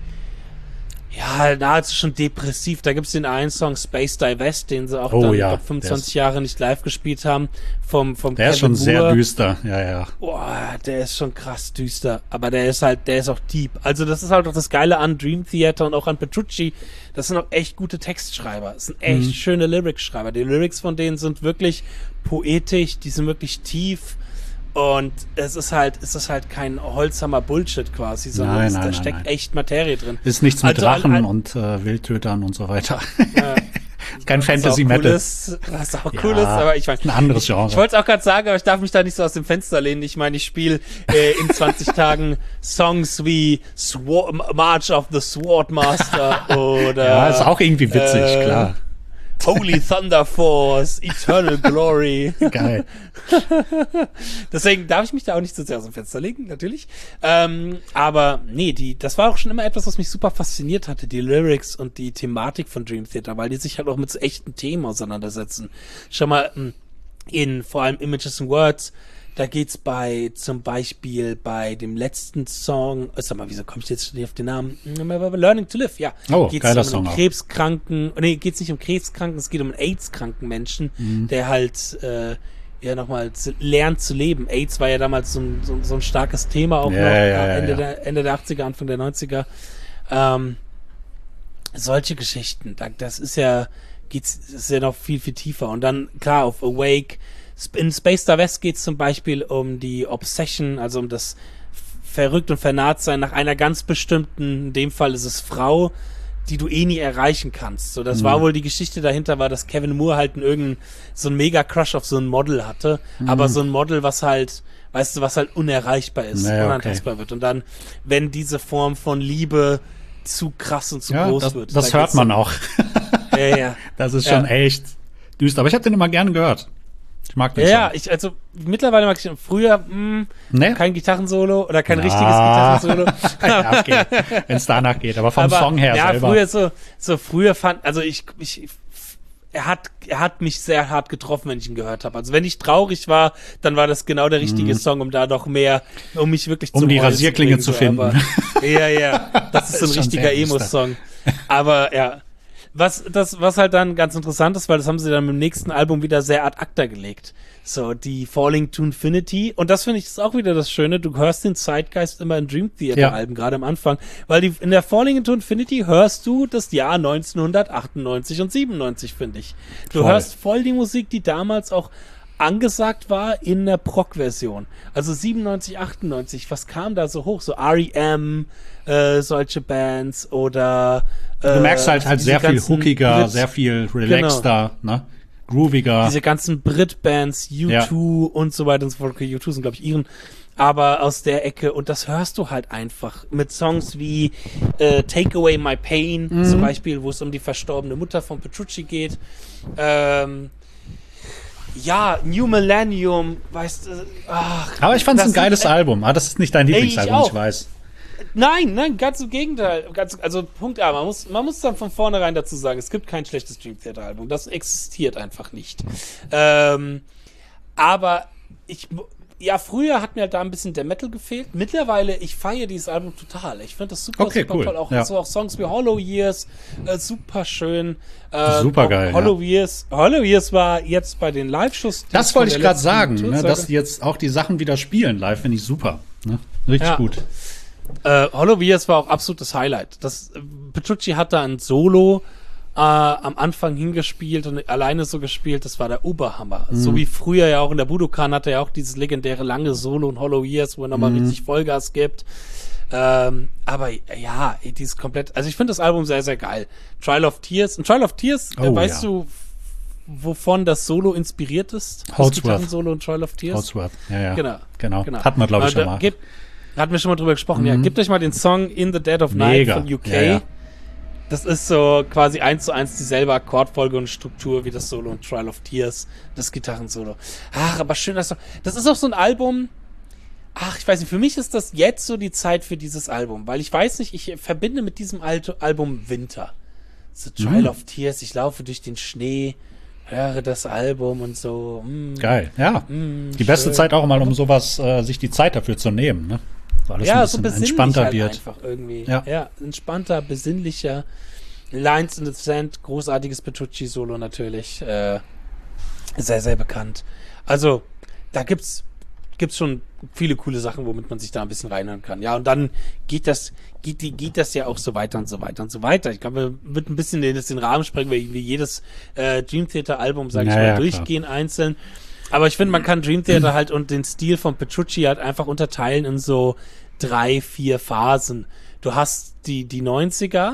ja, nahezu schon depressiv. Da gibt's den einen Song, Space Divest, den sie auch oh, dann ja, fünfundzwanzig Jahre nicht live gespielt haben, vom, vom Der Kevin ist schon Moore. sehr düster, ja, ja. Boah, der ist schon krass düster, aber der ist halt, der ist auch deep. Also das ist halt auch das Geile an Dream Theater und auch an Petrucci. Das sind auch echt gute Textschreiber. Das sind echt mhm. schöne Lyrics-Schreiber. Die Lyrics von denen sind wirklich poetisch, die sind wirklich tief. Und es ist halt, es ist halt kein holzhammer Bullshit quasi, sondern nein, es, nein, da nein, steckt nein. echt Materie drin. Ist nichts mit also, Drachen an, an, und äh, Wildtötern und so weiter. Äh, kein Fantasy-Metal. Was auch cool ist, aber ich meine, ein anderes Genre. Ich, ich wollte es auch gerade sagen, aber ich darf mich da nicht so aus dem Fenster lehnen. Ich meine, ich spiele äh, in zwanzig Tagen Songs wie Sword, March of the Swordmaster oder ja, ist auch irgendwie witzig, äh, klar. Holy Thunder Force, Eternal Glory. Geil. Deswegen darf ich mich da auch nicht so sehr aus dem Fenster legen, natürlich. Ähm, aber nee, die, das war auch schon immer etwas, was mich super fasziniert hatte, die Lyrics und die Thematik von Dream Theater, weil die sich halt auch mit so echten Themen auseinandersetzen. Schau mal, in vor allem Images and Words, da geht's bei, zum Beispiel bei dem letzten Song, oh, sag mal, wieso komme ich jetzt nicht auf den Namen? Learning to Live, ja. Oh, geht's geiler um Song einen krebskranken, nee, geht's nicht um krebskranken, es geht um einen AIDS-kranken Menschen, mhm. der halt, äh, ja, nochmal lernt zu leben. AIDS war ja damals so ein, so, so ein starkes Thema auch ja, noch, ja, äh, Ende, ja. Der, Ende der achtziger, Anfang der neunziger. Ähm, solche Geschichten, das ist ja, geht's, ist ja noch viel, viel tiefer. Und dann, klar, auf Awake, in Space Divest geht es zum Beispiel um die Obsession, also um das Verrückt und Vernarrtsein nach einer ganz bestimmten, in dem Fall ist es Frau, die du eh nie erreichen kannst. So, das mhm. war wohl die Geschichte dahinter, war, dass Kevin Moore halt einen irgendeinen, so ein Mega-Crush auf so ein Model hatte, mhm. aber so ein Model, was halt, weißt du, was halt unerreichbar ist, naja, unantastbar okay. wird. Und dann, wenn diese Form von Liebe zu krass und zu ja, groß das, wird. Das hört man auch. Ja, ja. Das ist schon ja. echt düster. Aber ich habe den immer gerne gehört. Ich mag den Ja, schon. ja, ich, also mittlerweile mag ich den. Früher mh, nee? kein Gitarrensolo oder kein ja. richtiges Gitarrensolo. Ja, okay. Wenn es danach geht, aber vom aber, Song her ja, selber. früher so, so früher fand, also ich, ich, er hat, er hat mich sehr hart getroffen, wenn ich ihn gehört habe. Also wenn ich traurig war, dann war das genau der richtige mhm. Song, um da noch mehr, um mich wirklich um zu die Rasierklinge zu, zu finden. Aber, ja, ja, das ist so ein richtiger Emo-Song. Aber ja. Was, das, was halt dann ganz interessant ist, weil das haben sie dann mit dem nächsten Album wieder sehr ad acta gelegt. So, die Falling to Infinity. Und das finde ich ist auch wieder das Schöne. Du hörst den Zeitgeist immer in Dream Theater Alben, ja. gerade am Anfang. Weil die, in der Falling to Infinity hörst du das Jahr neunzehnhundertachtundneunzig und siebenundneunzig, finde ich. Du voll. hörst voll die Musik, die damals auch angesagt war in der Prog-Version. Also siebenundneunzig, achtundneunzig, was kam da so hoch? So R E M, äh, solche Bands oder äh, du merkst halt halt sehr viel hookiger, Brit- sehr viel relaxter, genau. ne? grooviger. Diese ganzen Brit-Bands, U zwei ja. und so weiter und so fort. Okay, U zwei sind, glaube ich, ihren. Aber aus der Ecke. Und das hörst du halt einfach. Mit Songs wie äh, Take Away My Pain mhm. zum Beispiel, wo es um die verstorbene Mutter von Petrucci geht. Ähm, ja, New Millennium, weißt du. Ach, aber ich fand es ein geiles sind, Album. Ah, das ist nicht dein Lieblingsalbum, ich, ich weiß. Nein, nein, ganz im Gegenteil. Ganz, also Punkt A, man muss, man muss dann von vornherein dazu sagen, es gibt kein schlechtes Dream Theater Album. Das existiert einfach nicht. Ähm, aber ich, ja, früher hat mir halt da ein bisschen der Metal gefehlt. Mittlerweile, ich feiere dieses Album total. Ich finde das super, okay, super cool. toll. Auch, ja. so auch Songs wie Hollow Years, äh, super schön. Äh, super geil. Hollow ja. Years, Hollow Years war jetzt bei den Live-Shows. Das wollte ich gerade sagen, ne, dass die jetzt auch die Sachen wieder spielen live, finde ich super. Ne? Richtig ja. gut. Äh, Hollow Years war auch absolutes Highlight. Das, äh, Petrucci hat da ein Solo äh, am Anfang hingespielt und alleine so gespielt, das war der Oberhammer. Mhm. So wie früher ja auch in der Budokan hatte er auch dieses legendäre lange Solo in Hollow Years, wo er nochmal mhm. richtig Vollgas gibt. Ähm, aber ja, dieses komplett, also ich finde das Album sehr, sehr geil. Trial of Tears. Und Trial of Tears, oh, äh, weißt ja. du, wovon das Solo inspiriert ist? Holdsworth. Das Solo in Trial of Tears? Holdsworth, ja, ja. Genau. genau. genau. Hat man, glaube ich, schon mal. Gibt, hatten wir schon mal drüber gesprochen. Mhm. Ja, gebt euch mal den Song In the Dead of Night Mega. von U K. Ja, ja. Das ist so quasi eins zu eins dieselbe Akkordfolge und Struktur wie das Solo und Trial of Tears, das Gitarrensolo. Ach, aber schön, dass das ist auch so ein Album. Ach, ich weiß nicht, für mich ist das jetzt so die Zeit für dieses Album, weil ich weiß nicht, ich verbinde mit diesem Al- Album Winter. So Trial mhm. of Tears, ich laufe durch den Schnee, höre das Album und so. Mm, Geil, ja. Mm, die beste schön. Zeit auch mal, um sowas, äh, sich die Zeit dafür zu nehmen, ne? So alles ja, ein so bisschen besinnlich entspannter halt wird. einfach irgendwie. Ja. ja, entspannter, besinnlicher. Lines in the Sand, großartiges Petrucci-Solo natürlich. Äh, sehr, sehr bekannt. Also, da gibt's gibt's schon viele coole Sachen, womit man sich da ein bisschen reinhören kann. Ja, und dann geht das, geht die, geht das ja auch so weiter und so weiter und so weiter. Ich glaube, wir wird ein bisschen den, den Rahmen sprengen, weil wie jedes äh, Dream Theater Album, sage ich naja, mal, durchgehen klar. einzeln. Aber ich finde, man kann Dream Theater halt und den Stil von Petrucci halt einfach unterteilen in so drei, vier Phasen. Du hast die, die neunziger,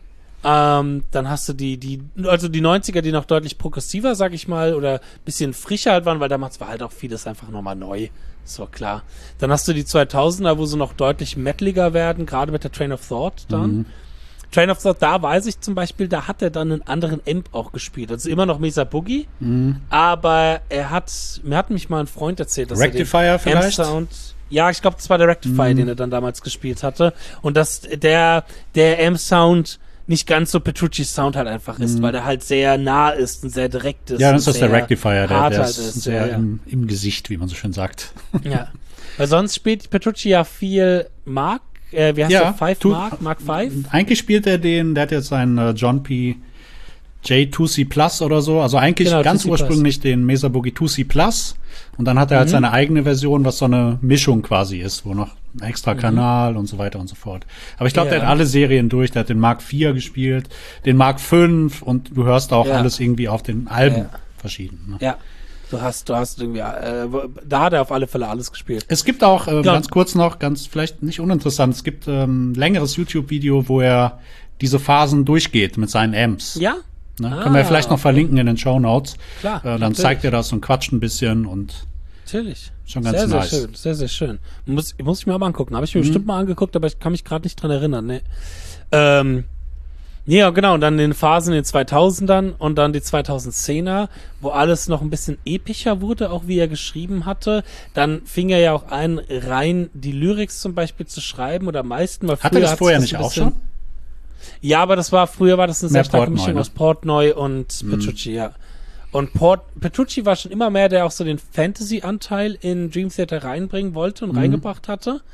ähm, dann hast du die, die, also die neunziger, die noch deutlich progressiver, sag ich mal, oder bisschen frischer halt waren, weil damals war halt auch vieles einfach nochmal neu. So, klar. Dann hast du die zweitausender, wo sie noch deutlich metaliger werden, gerade mit der Train of Thought dann. Mhm. Train of Thought, da weiß ich zum Beispiel, da hat er dann einen anderen Amp auch gespielt. Also immer noch Mesa Boogie, mhm. aber er hat, mir hat mich mal ein Freund erzählt, dass Rectifier er den vielleicht? Amp-Sound, ja, ich glaube, das war der Rectifier, mhm. den er dann damals gespielt hatte. Und dass der, der Amp-Sound nicht ganz so Petrucci's Sound halt einfach ist, mhm. weil der halt sehr nah ist und sehr direkt ist. Ja, das ist der Rectifier, der, der halt ist, ist sehr ja, ja. Im, im Gesicht, wie man so schön sagt. Ja, weil sonst spielt Petrucci ja viel Mark, äh, wie heißt ja, der? Five tu, Mark? Mark Five? Eigentlich spielt er den, der hat jetzt seinen äh, John P. J zwei C Plus oder so, also eigentlich genau, ganz zwei C ursprünglich Plus. Den Mesa Boogie zwei C Plus und dann hat er halt mhm. seine eigene Version, was so eine Mischung quasi ist, wo noch ein extra Kanal mhm. und so weiter und so fort. Aber ich glaube, ja. der hat alle Serien durch, der hat den Mark vier gespielt, den Mark fünf und du hörst auch ja. alles irgendwie auf den Alben ja. verschieden. Ne? Ja, du hast, du hast irgendwie, äh, da hat er auf alle Fälle alles gespielt. Es gibt auch, äh, ganz kurz noch, ganz vielleicht nicht uninteressant, es gibt ähm, ein längeres YouTube-Video, wo er diese Phasen durchgeht mit seinen Amps. Ja? Ne? Ah, Können wir vielleicht noch verlinken in den Shownotes. Klar. Äh, dann natürlich. zeigt er das und quatscht ein bisschen und natürlich. Schon ganz sehr, nice. Sehr schön, sehr, sehr schön. Muss, muss ich mir aber angucken. Habe ich mir mhm. bestimmt mal angeguckt, aber ich kann mich gerade nicht dran erinnern. Ne. Ähm, ja, genau. Und dann in den Phasen in den zweitausendern und dann die zweitausendzehner, wo alles noch ein bisschen epischer wurde, auch wie er geschrieben hatte. Dann fing er ja auch an, rein die Lyrics zum Beispiel zu schreiben oder am meisten. Weil hat er das vorher nicht auch schon? Ja, aber das war, früher war das eine sehr starke Portnoy, Mischung ne? aus Portnoy und mhm. Petrucci, ja. Und Port, Petrucci war schon immer mehr, der auch so den Fantasy-Anteil in Dream Theater reinbringen wollte und mhm. reingebracht hatte.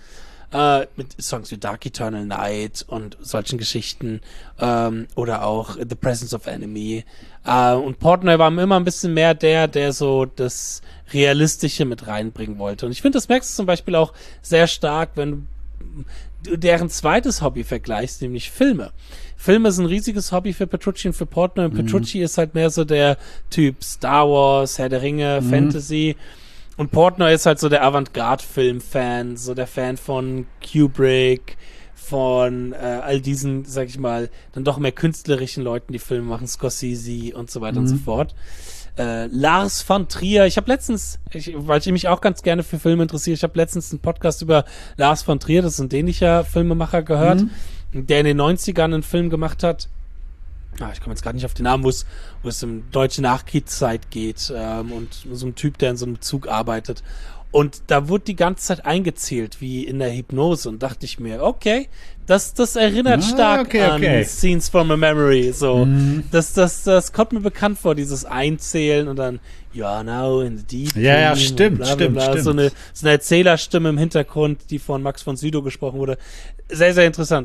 äh, mit Songs wie Dark Eternal Night und solchen Geschichten, ähm, oder auch The Presence of Enemy. Äh, und Portnoy war immer ein bisschen mehr der, der so das Realistische mit reinbringen wollte. Und ich finde, das merkst du zum Beispiel auch sehr stark, wenn du deren zweites Hobby vergleichst, nämlich Filme. Filme sind ein riesiges Hobby für Petrucci und für Portnoy. Und mhm. Petrucci ist halt mehr so der Typ Star Wars, Herr der Ringe, mhm. Fantasy. Und Portnoy ist halt so der Avantgarde-Film-Fan, so der Fan von Kubrick, von äh, all diesen, sag ich mal, dann doch mehr künstlerischen Leuten, die Filme machen, Scorsese und so weiter mhm. und so fort. Äh, Lars von Trier, ich habe letztens, ich, weil ich mich auch ganz gerne für Filme interessiere, ich habe letztens einen Podcast über Lars von Trier, das ist ein dänischer Filmemacher, gehört, mhm. der in den neunzigern einen Film gemacht hat. Ah, ich komme jetzt gerade nicht auf den Namen, wo es, wo es um deutsche Nachkriegszeit geht, ähm, und so ein Typ, der in so einem Zug arbeitet. Und da wurde die ganze Zeit eingezählt, wie in der Hypnose. Und dachte ich mir, okay, das, das erinnert ah, stark okay, an okay. Scenes from a Memory. So, mhm. das, das, das kommt mir bekannt vor, dieses Einzählen und dann, ja, now in the deep. Ja, ja, stimmt, bla, bla, stimmt, bla. stimmt. So eine, so eine Erzählerstimme im Hintergrund, die von Max von Sydow gesprochen wurde. Sehr, sehr interessant.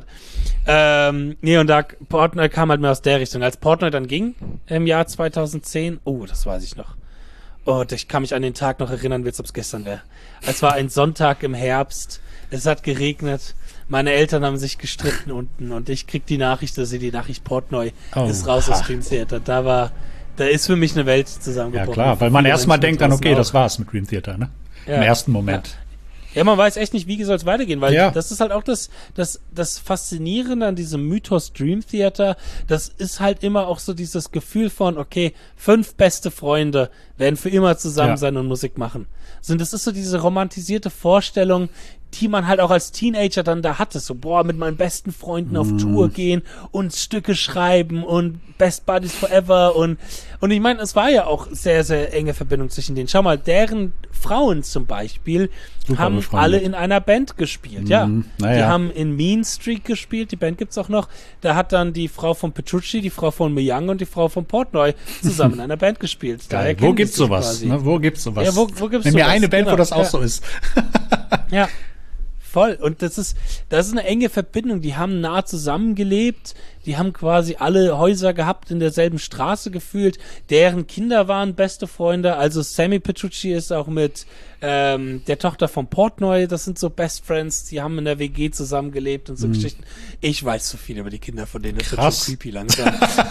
Ähm, nee, und da Portnoy kam halt mehr aus der Richtung. Als Portnoy dann ging, im Jahr zweitausendzehn, oh, das weiß ich noch. Oh, ich kann mich an den Tag noch erinnern, wie als ob es gestern wäre. Es war ein Sonntag im Herbst, es hat geregnet, meine Eltern haben sich gestritten unten und ich krieg die Nachricht, dass sie die Nachricht Portnoy oh, ist raus ha. aus Dream Theater. Da war, da ist für mich eine Welt zusammengebrochen. Ja klar, weil man erstmal denkt dann, okay, auch. das war's mit Dream Theater, ne? Ja. Im ersten Moment. Ja. Ja, man weiß echt nicht, wie soll es weitergehen, weil ja. das ist halt auch das, das, das Faszinierende an diesem Mythos Dream Theater. Das ist halt immer auch so dieses Gefühl von, okay, fünf beste Freunde werden für immer zusammen ja. sein und Musik machen. Und das ist so diese romantisierte Vorstellung, die man halt auch als Teenager dann da hatte. So, boah, mit meinen besten Freunden mm. auf Tour gehen und Stücke schreiben und Best Buddies Forever und, und ich meine, es war ja auch sehr, sehr enge Verbindung zwischen denen. Schau mal, deren Frauen zum Beispiel Super haben befreundet. alle in einer Band gespielt, mm. ja. Naja. Die haben in Mean Streak gespielt, die Band gibt's auch noch. Da hat dann die Frau von Petrucci, die Frau von Myung und die Frau von Portnoy zusammen in einer Band gespielt. Geil. Wo gibt's sowas? Ne? Wo gibt's sowas? Ja, wo, wo gibt's Nimm sowas? mir eine Band, genau. wo das auch ja. so ist. Ja. Voll. Und das ist, das ist eine enge Verbindung. Die haben nah zusammengelebt. Die haben quasi alle Häuser gehabt, in derselben Straße gefühlt. Deren Kinder waren beste Freunde. Also Sammy Petrucci ist auch mit ähm, der Tochter von Portnoy. Das sind so Best Friends. Die haben in der W G zusammengelebt und so mhm. Geschichten. Ich weiß so viel über die Kinder von denen. Das Krass. wird schon creepy langsam.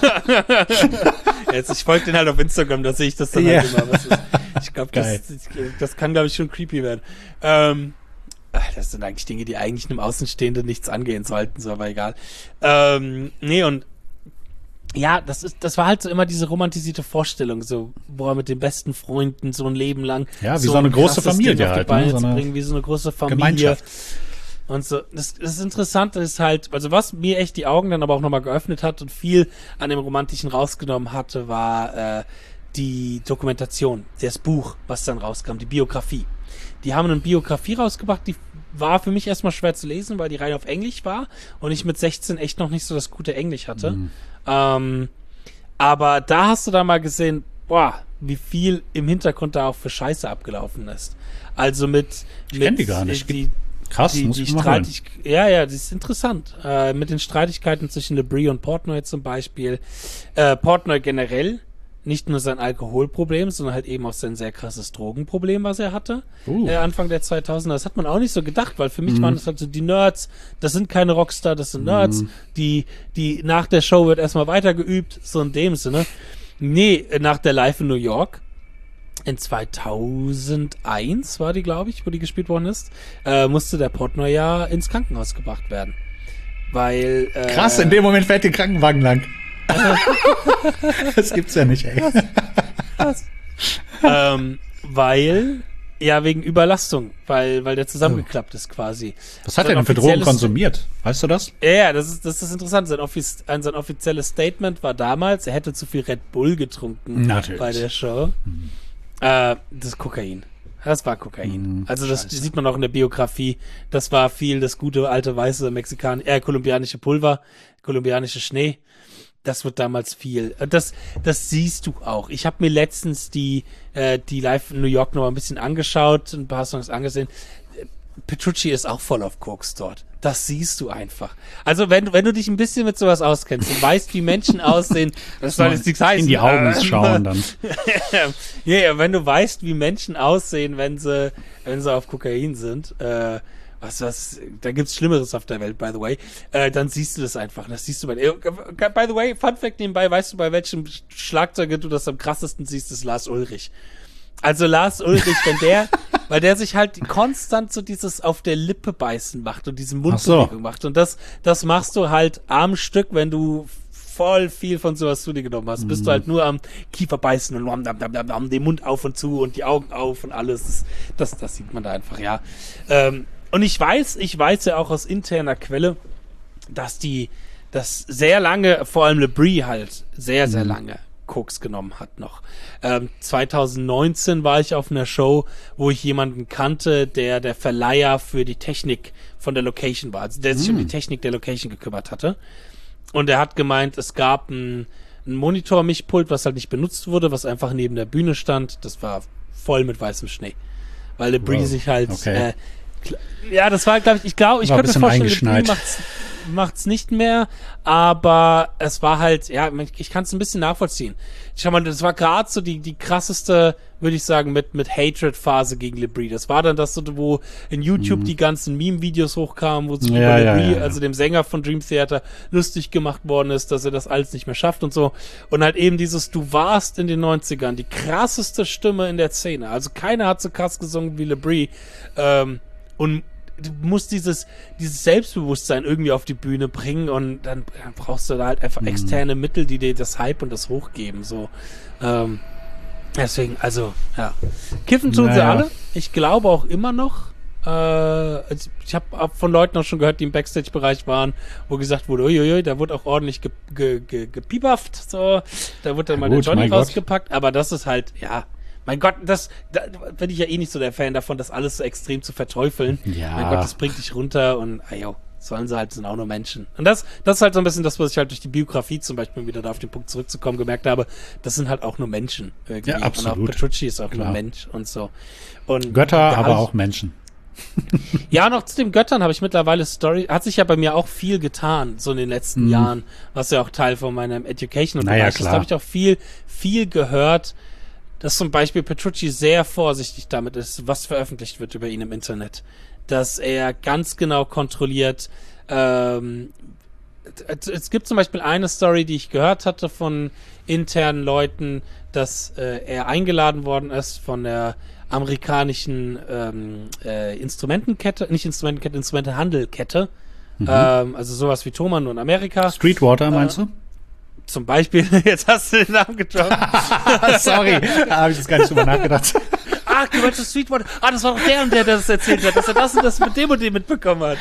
Jetzt, ich folge denen halt auf Instagram, da sehe ich das dann yeah. halt immer. Was ist. Ich glaube, das, das kann, glaube ich, schon creepy werden. Ähm, Das sind eigentlich Dinge, die eigentlich einem Außenstehenden nichts angehen sollten, so, aber egal. Ähm, nee, und ja, das ist, das war halt so immer diese romantisierte Vorstellung, so, boah, mit den besten Freunden so ein Leben lang. Ja, wie so, so eine große Familie halt, ne? So zu bringen, wie so eine große Familie. Gemeinschaft. Und so, das, das Interessante ist halt, also was mir echt die Augen dann aber auch nochmal geöffnet hat und viel an dem Romantischen rausgenommen hatte, war äh, die Dokumentation, das Buch, was dann rauskam, die Biografie. Die haben eine Biografie rausgebracht, die war für mich erstmal schwer zu lesen, weil die rein auf Englisch war und ich mit sechzehn echt noch nicht so das gute Englisch hatte. Mhm. Ähm, aber da hast du dann mal gesehen, boah, wie viel im Hintergrund da auch für Scheiße abgelaufen ist. Also mit... Ich mit kenn die gar nicht. Die, Krass, die, muss die ich mal Streitig Ja, ja, das ist interessant. Äh, mit den Streitigkeiten zwischen LeBrie und Portnoy zum Beispiel. Äh, Portnoy generell, nicht nur sein Alkoholproblem, sondern halt eben auch sein sehr krasses Drogenproblem, was er hatte, uh. äh, Anfang der zweitausender. Das hat man auch nicht so gedacht, weil für mich mm. waren das halt so die Nerds, das sind keine Rockstar, das sind Nerds, mm. die, die nach der Show wird erstmal weitergeübt, so in dem Sinne. Nee, nach der Live in New York, in zweitausendeins war die, glaube ich, wo die gespielt worden ist, äh, musste der Portnoy ja ins Krankenhaus gebracht werden. Weil, äh, krass, in dem Moment fährt der Krankenwagen lang. Das gibt's ja nicht, ey. Was? Was? ähm, weil, ja, wegen Überlastung, weil, weil der zusammengeklappt ist quasi. Was hat er denn für Drogen konsumiert? Weißt du das? Ja, ja, das ist, das ist interessant. Sein, offiz sein offizielles Statement war damals, er hätte zu viel Red Bull getrunken Natürlich. bei der Show. Hm. Äh, das ist Kokain. Das war Kokain. Hm, also das Scheiße. Sieht man auch in der Biografie. Das war viel das gute alte weiße Mexikan äh, kolumbianische Pulver, kolumbianische Schnee. Das wird damals viel. Das, das siehst du auch. Ich habe mir letztens die, äh, die Live in New York noch ein bisschen angeschaut, ein paar Songs angesehen. Petrucci ist auch voll auf Koks dort. Das siehst du einfach. Also wenn, wenn du dich ein bisschen mit sowas auskennst und weißt, wie Menschen aussehen, das soll jetzt nichts heißen. In die Augen äh, schauen dann. Ja, yeah, wenn du weißt, wie Menschen aussehen, wenn sie, wenn sie auf Kokain sind, äh, was, was, da gibt's Schlimmeres auf der Welt, by the way, äh, dann siehst du das einfach. Das siehst du bei, by the way, Fun Fact nebenbei, weißt du, bei welchem Schlagzeuger du das am krassesten siehst, ist Lars Ulrich. Also Lars Ulrich, wenn der, weil der sich halt konstant so dieses auf der Lippe beißen macht und diese Mundbewegung so. macht. Und das, das machst du halt am Stück, wenn du voll viel von sowas zu dir genommen hast. Mm. Bist du halt nur am Kiefer beißen und den Mund auf und zu und die Augen auf und alles. Das, das sieht man da einfach, ja. Ähm, und ich weiß, ich weiß ja auch aus interner Quelle, dass die, dass sehr lange, vor allem LeBrie halt, sehr, sehr mm. lange Koks genommen hat noch. Ähm, zwanzig neunzehn war ich auf einer Show, wo ich jemanden kannte, der der Verleiher für die Technik von der Location war, also der sich mm. um die Technik der Location gekümmert hatte. Und er hat gemeint, es gab ein, ein Monitor-Mischpult, was halt nicht benutzt wurde, was einfach neben der Bühne stand. Das war voll mit weißem Schnee. Weil LeBrie wow. sich halt okay. äh, ja, das war, glaube ich, ich glaube, ich könnte mir vorstellen, LeBrie macht's, macht's nicht mehr, aber es war halt, ja, ich kann es ein bisschen nachvollziehen. Schau mal, das war gerade so die die krasseste, würde ich sagen, mit mit Hatred-Phase gegen LeBrie. Das war dann das so, wo in YouTube mhm. die ganzen Meme-Videos hochkamen, wo sich ja, über ja, LeBrie, ja, ja. also dem Sänger von Dream Theater, lustig gemacht worden ist, dass er das alles nicht mehr schafft und so. Und halt eben dieses, du warst in den neunzigern die krasseste Stimme in der Szene. Also keiner hat so krass gesungen wie LeBrie. Ähm, Und du musst dieses, dieses Selbstbewusstsein irgendwie auf die Bühne bringen und dann, dann brauchst du da halt einfach mhm. externe Mittel, die dir das Hype und das hochgeben, so. Ähm, deswegen, also, ja. Kiffen tun naja. sie alle. Ich glaube auch immer noch. Äh, also ich habe von Leuten auch schon gehört, die im Backstage-Bereich waren, wo gesagt wurde, uiuiui, da wurde auch ordentlich ge, ge, ge, gepiepafft, so. Da wurde dann ja, mal gut, der Johnny rausgepackt, Gott. aber das ist halt, ja, mein Gott, das, da bin ich ja eh nicht so der Fan davon, das alles so extrem zu verteufeln. Ja. Mein Gott, das bringt dich runter und, ah jo, sollen sie halt, sind auch nur Menschen. Und das, das ist halt so ein bisschen das, was ich halt durch die Biografie zum Beispiel wieder da auf den Punkt zurückzukommen gemerkt habe, das sind halt auch nur Menschen. Irgendwie. Ja, absolut. Und auch Petrucci ist auch Klar. nur Mensch und so. Und Götter, aber ich, auch Menschen. Ja, noch zu den Göttern habe ich mittlerweile Story, hat sich ja bei mir auch viel getan, so in den letzten mhm. Jahren, was ja auch Teil von meinem Education und naja, ist. Da habe ich auch viel, viel gehört, dass zum Beispiel Petrucci sehr vorsichtig damit ist, was veröffentlicht wird über ihn im Internet. Dass er ganz genau kontrolliert, ähm, es gibt zum Beispiel eine Story, die ich gehört hatte von internen Leuten, dass äh, er eingeladen worden ist von der amerikanischen ähm, äh, Instrumentenkette, nicht Instrumentenkette, Instrumentehandelkette, mhm. ähm, also sowas wie Thomann und Amerika. Streetwater meinst äh, du? Zum Beispiel, jetzt hast du den Namen gedroppt. Sorry, da habe ich jetzt gar nicht drüber nachgedacht. Ach, du meinst das Streetwater. Ah, das war doch der, der das erzählt hat, dass er das und das mit dem und dem mitbekommen hat.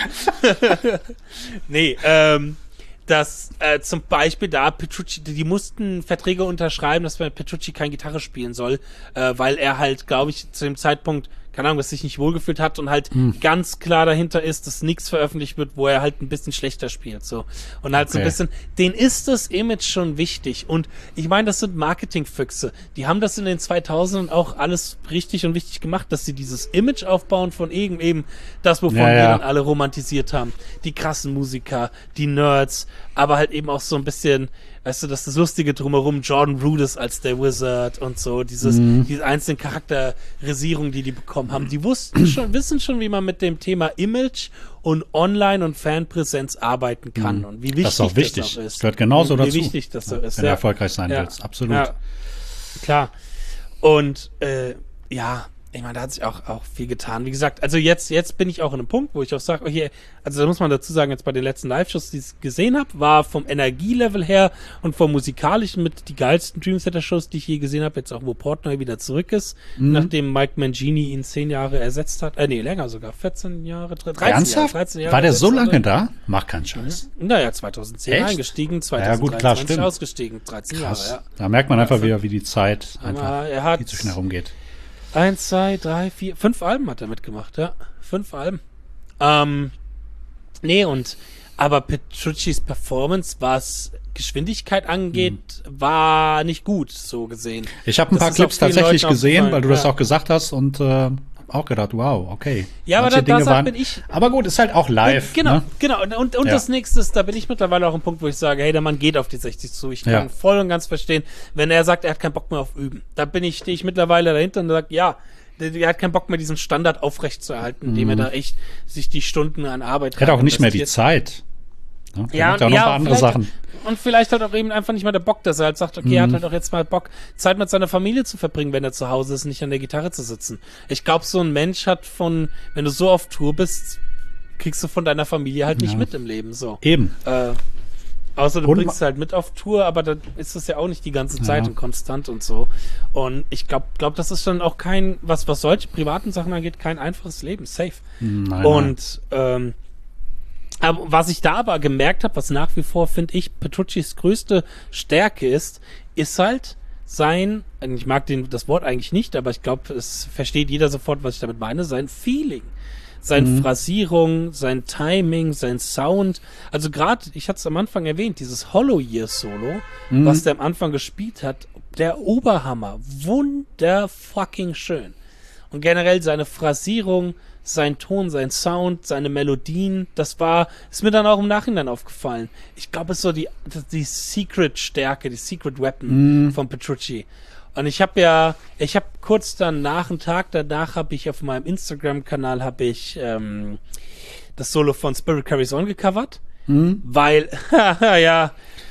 Nee, ähm, dass äh, zum Beispiel da Petrucci, die, die mussten Verträge unterschreiben, dass Petrucci keine Gitarre spielen soll, äh, weil er halt, glaube ich, zu dem Zeitpunkt, keine Ahnung, dass sich nicht wohlgefühlt hat und halt hm. ganz klar dahinter ist, dass nichts veröffentlicht wird, wo er halt ein bisschen schlechter spielt, so. Und halt okay. so ein bisschen, denen ist das Image schon wichtig. Und ich meine, das sind Marketingfüchse. Die haben das in den zweitausendern auch alles richtig und wichtig gemacht, dass sie dieses Image aufbauen von eben, eben das, wovon ja, wir ja. dann alle romantisiert haben. Die krassen Musiker, die Nerds, aber halt eben auch so ein bisschen, weißt du, das ist das Lustige drumherum, Jordan Rudess als der Wizard und so, dieses, mhm. diese einzelnen Charakterisierungen, die die bekommen haben, die wussten schon, wissen schon, wie man mit dem Thema Image und Online- und Fanpräsenz arbeiten kann mhm. und wie wichtig das, ist auch wichtig. das auch ist. Gehört genauso und dazu. Wie wichtig das so ist. Wenn du ja. erfolgreich sein ja. willst, absolut. Ja. Klar. Und, äh, ja, ich meine, da hat sich auch, auch viel getan. Wie gesagt, also jetzt, jetzt bin ich auch in einem Punkt, wo ich auch sage, okay, also da muss man dazu sagen, jetzt bei den letzten Live-Shows, die ich gesehen habe, war vom Energielevel her und vom musikalischen mit die geilsten Dream Theater-Shows, die ich je gesehen habe, jetzt auch, wo Portnoy wieder zurück ist, mhm. nachdem Mike Mangini ihn zehn Jahre ersetzt hat, äh, nee, länger sogar, vierzehn Jahre, dreizehn Ernsthaft? Jahre, dreizehn Jahre. War der so lange da? Mach keinen Scheiß. Mhm. Naja, zweitausendzehn Echt? eingestiegen, ja, gut, klar, zweitausenddreiundzwanzig ausgestiegen, dreizehn Krass. Jahre, ja. Da merkt man einfach wieder, wie die Zeit Aber einfach er hat viel zu schnell rumgeht. Eins, zwei, drei, vier, fünf Alben hat er mitgemacht, ja. Fünf Alben. Ähm, nee, und, aber Petruccis Performance, was Geschwindigkeit angeht, mhm. war nicht gut, so gesehen. Ich habe ein das paar Clips tatsächlich gesehen, weil du das ja. auch gesagt hast und äh, auch gedacht, wow, okay. Ja, Manche aber da, Dinge da waren, bin ich... Aber gut, ist halt auch live. Genau, ne? genau. Und, und, und Ja. das Nächste ist, da bin ich mittlerweile auch am Punkt, wo ich sage, hey, der Mann geht auf die sechzig zu. Ich kann Ja. voll und ganz verstehen, wenn er sagt, er hat keinen Bock mehr auf Üben. Da bin ich, stehe ich mittlerweile dahinter und sage, ja, der, der hat keinen Bock mehr, diesen Standard aufrechtzuerhalten, indem er da echt sich die Stunden an Arbeit Er hat auch nicht mehr die investiert. Zeit. Ne? Der Ja, macht ja auch und, noch ein ja, paar andere vielleicht- Sachen. Und vielleicht hat auch eben einfach nicht mehr der Bock, dass er halt sagt, okay, er hat halt auch jetzt mal Bock, Zeit mit seiner Familie zu verbringen, wenn er zu Hause ist, nicht an der Gitarre zu sitzen. Ich glaube, so ein Mensch hat von, wenn du so auf Tour bist, kriegst du von deiner Familie halt nicht Ja. mit im Leben, so. Eben. Äh, außer du Und bringst halt mit auf Tour, aber dann ist es ja auch nicht die ganze Zeit Ja. und konstant und so. Und ich glaube, glaub, das ist dann auch kein, was, was solche privaten Sachen angeht, kein einfaches Leben, safe. Nein, Und ähm, aber was ich da aber gemerkt habe, was nach wie vor, finde ich, Petruccis größte Stärke ist, ist halt sein, ich mag den, das Wort eigentlich nicht, aber ich glaube, es versteht jeder sofort, was ich damit meine, sein Feeling. Seine Mhm. Phrasierung, sein Timing, sein Sound. Also gerade, ich hatte es am Anfang erwähnt, dieses Hollow Year Solo, Mhm. was der am Anfang gespielt hat, der Oberhammer. Wunderfucking schön. Und generell seine Phrasierung, sein Ton, sein Sound, seine Melodien, das war, ist mir dann auch im Nachhinein aufgefallen. Ich glaube, es ist so die, die Secret-Stärke, die Secret Weapon Mhm. von Petrucci. Und ich habe ja, ich habe kurz danach, einen Tag danach, habe ich auf meinem Instagram-Kanal habe ich ähm, das Solo von Spirit Carries On gecovert, Mhm. weil, ja,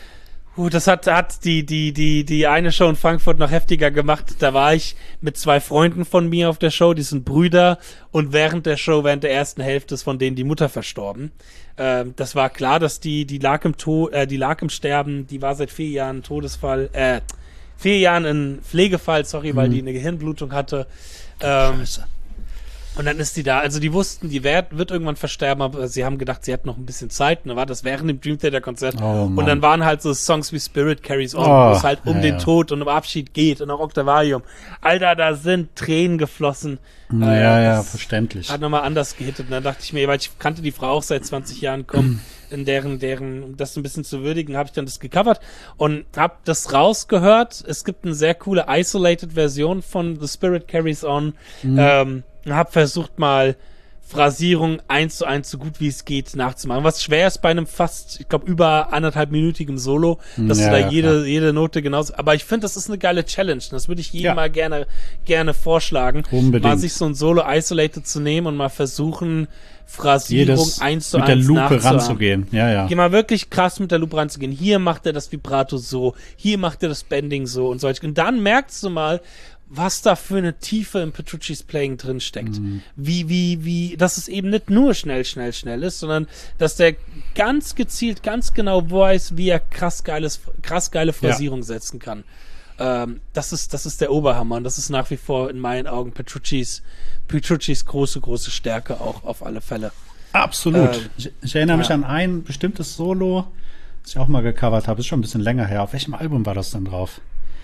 uh, das hat, hat die, die, die, die eine Show in Frankfurt noch heftiger gemacht. Da war ich mit zwei Freunden von mir auf der Show, die sind Brüder, und während der Show, während der ersten Hälfte ist von denen die Mutter verstorben. Ähm, das war klar, dass die, die lag im Tod, äh, die lag im Sterben, die war seit vier Jahren ein Todesfall, äh, vier Jahren ein Pflegefall, sorry, weil die eine Gehirnblutung hatte. Ähm, Scheiße. und dann ist die da, also die wussten, die wird, wird irgendwann versterben, aber sie haben gedacht, sie hat noch ein bisschen Zeit. Und dann war das während dem Dream Theater Konzert. Oh, Mann. und dann waren halt so Songs wie Spirit Carries On, Oh, wo es halt um ja, den ja. Tod und um Abschied geht und auch Octavarium. Alter, da sind Tränen geflossen. Ja, Äh, ja, das verständlich. Hat nochmal anders gehittet. Und dann dachte ich mir, weil ich kannte die Frau auch seit zwanzig Jahren, komm, in deren, deren, um das ein bisschen zu würdigen, habe ich dann das gecovert und habe das rausgehört. Es gibt eine sehr coole Isolated-Version von The Spirit Carries On. Ähm, habe versucht mal Phrasierung eins zu eins so gut wie es geht nachzumachen. Was schwer ist bei einem fast, ich glaube, über anderthalbminütigen Solo, dass Ja, du da ja, jede, klar. jede Note genauso, aber ich finde, das ist eine geile Challenge. Das würde ich jedem Ja. mal gerne, gerne vorschlagen. Unbedingt. Mal sich so ein Solo Isolated zu nehmen und mal versuchen, Phrasierung Jedes eins zu mit der eins Lupe nachzuahmen. ranzugehen. Ja, ja. Geh mal wirklich krass mit der Lupe ranzugehen. Hier macht er das Vibrato so, hier macht er das Bending so und solch. Und dann merkst du mal, was da für eine Tiefe in Petruccis Playing drin steckt. Mhm. Wie, wie, wie, dass es eben nicht nur schnell, schnell, schnell ist, sondern dass der ganz gezielt, ganz genau weiß, wie er krass geiles, krass geile Phrasierung setzen kann. Ähm, das ist, das ist der Oberhammer und das ist nach wie vor in meinen Augen Petruccis, Petruccis große, große Stärke auch auf alle Fälle. Absolut. Ähm, ich, ich erinnere mich ja. an ein bestimmtes Solo, das ich auch mal gecovert habe. Ist schon ein bisschen länger her. Auf welchem Album war das denn drauf?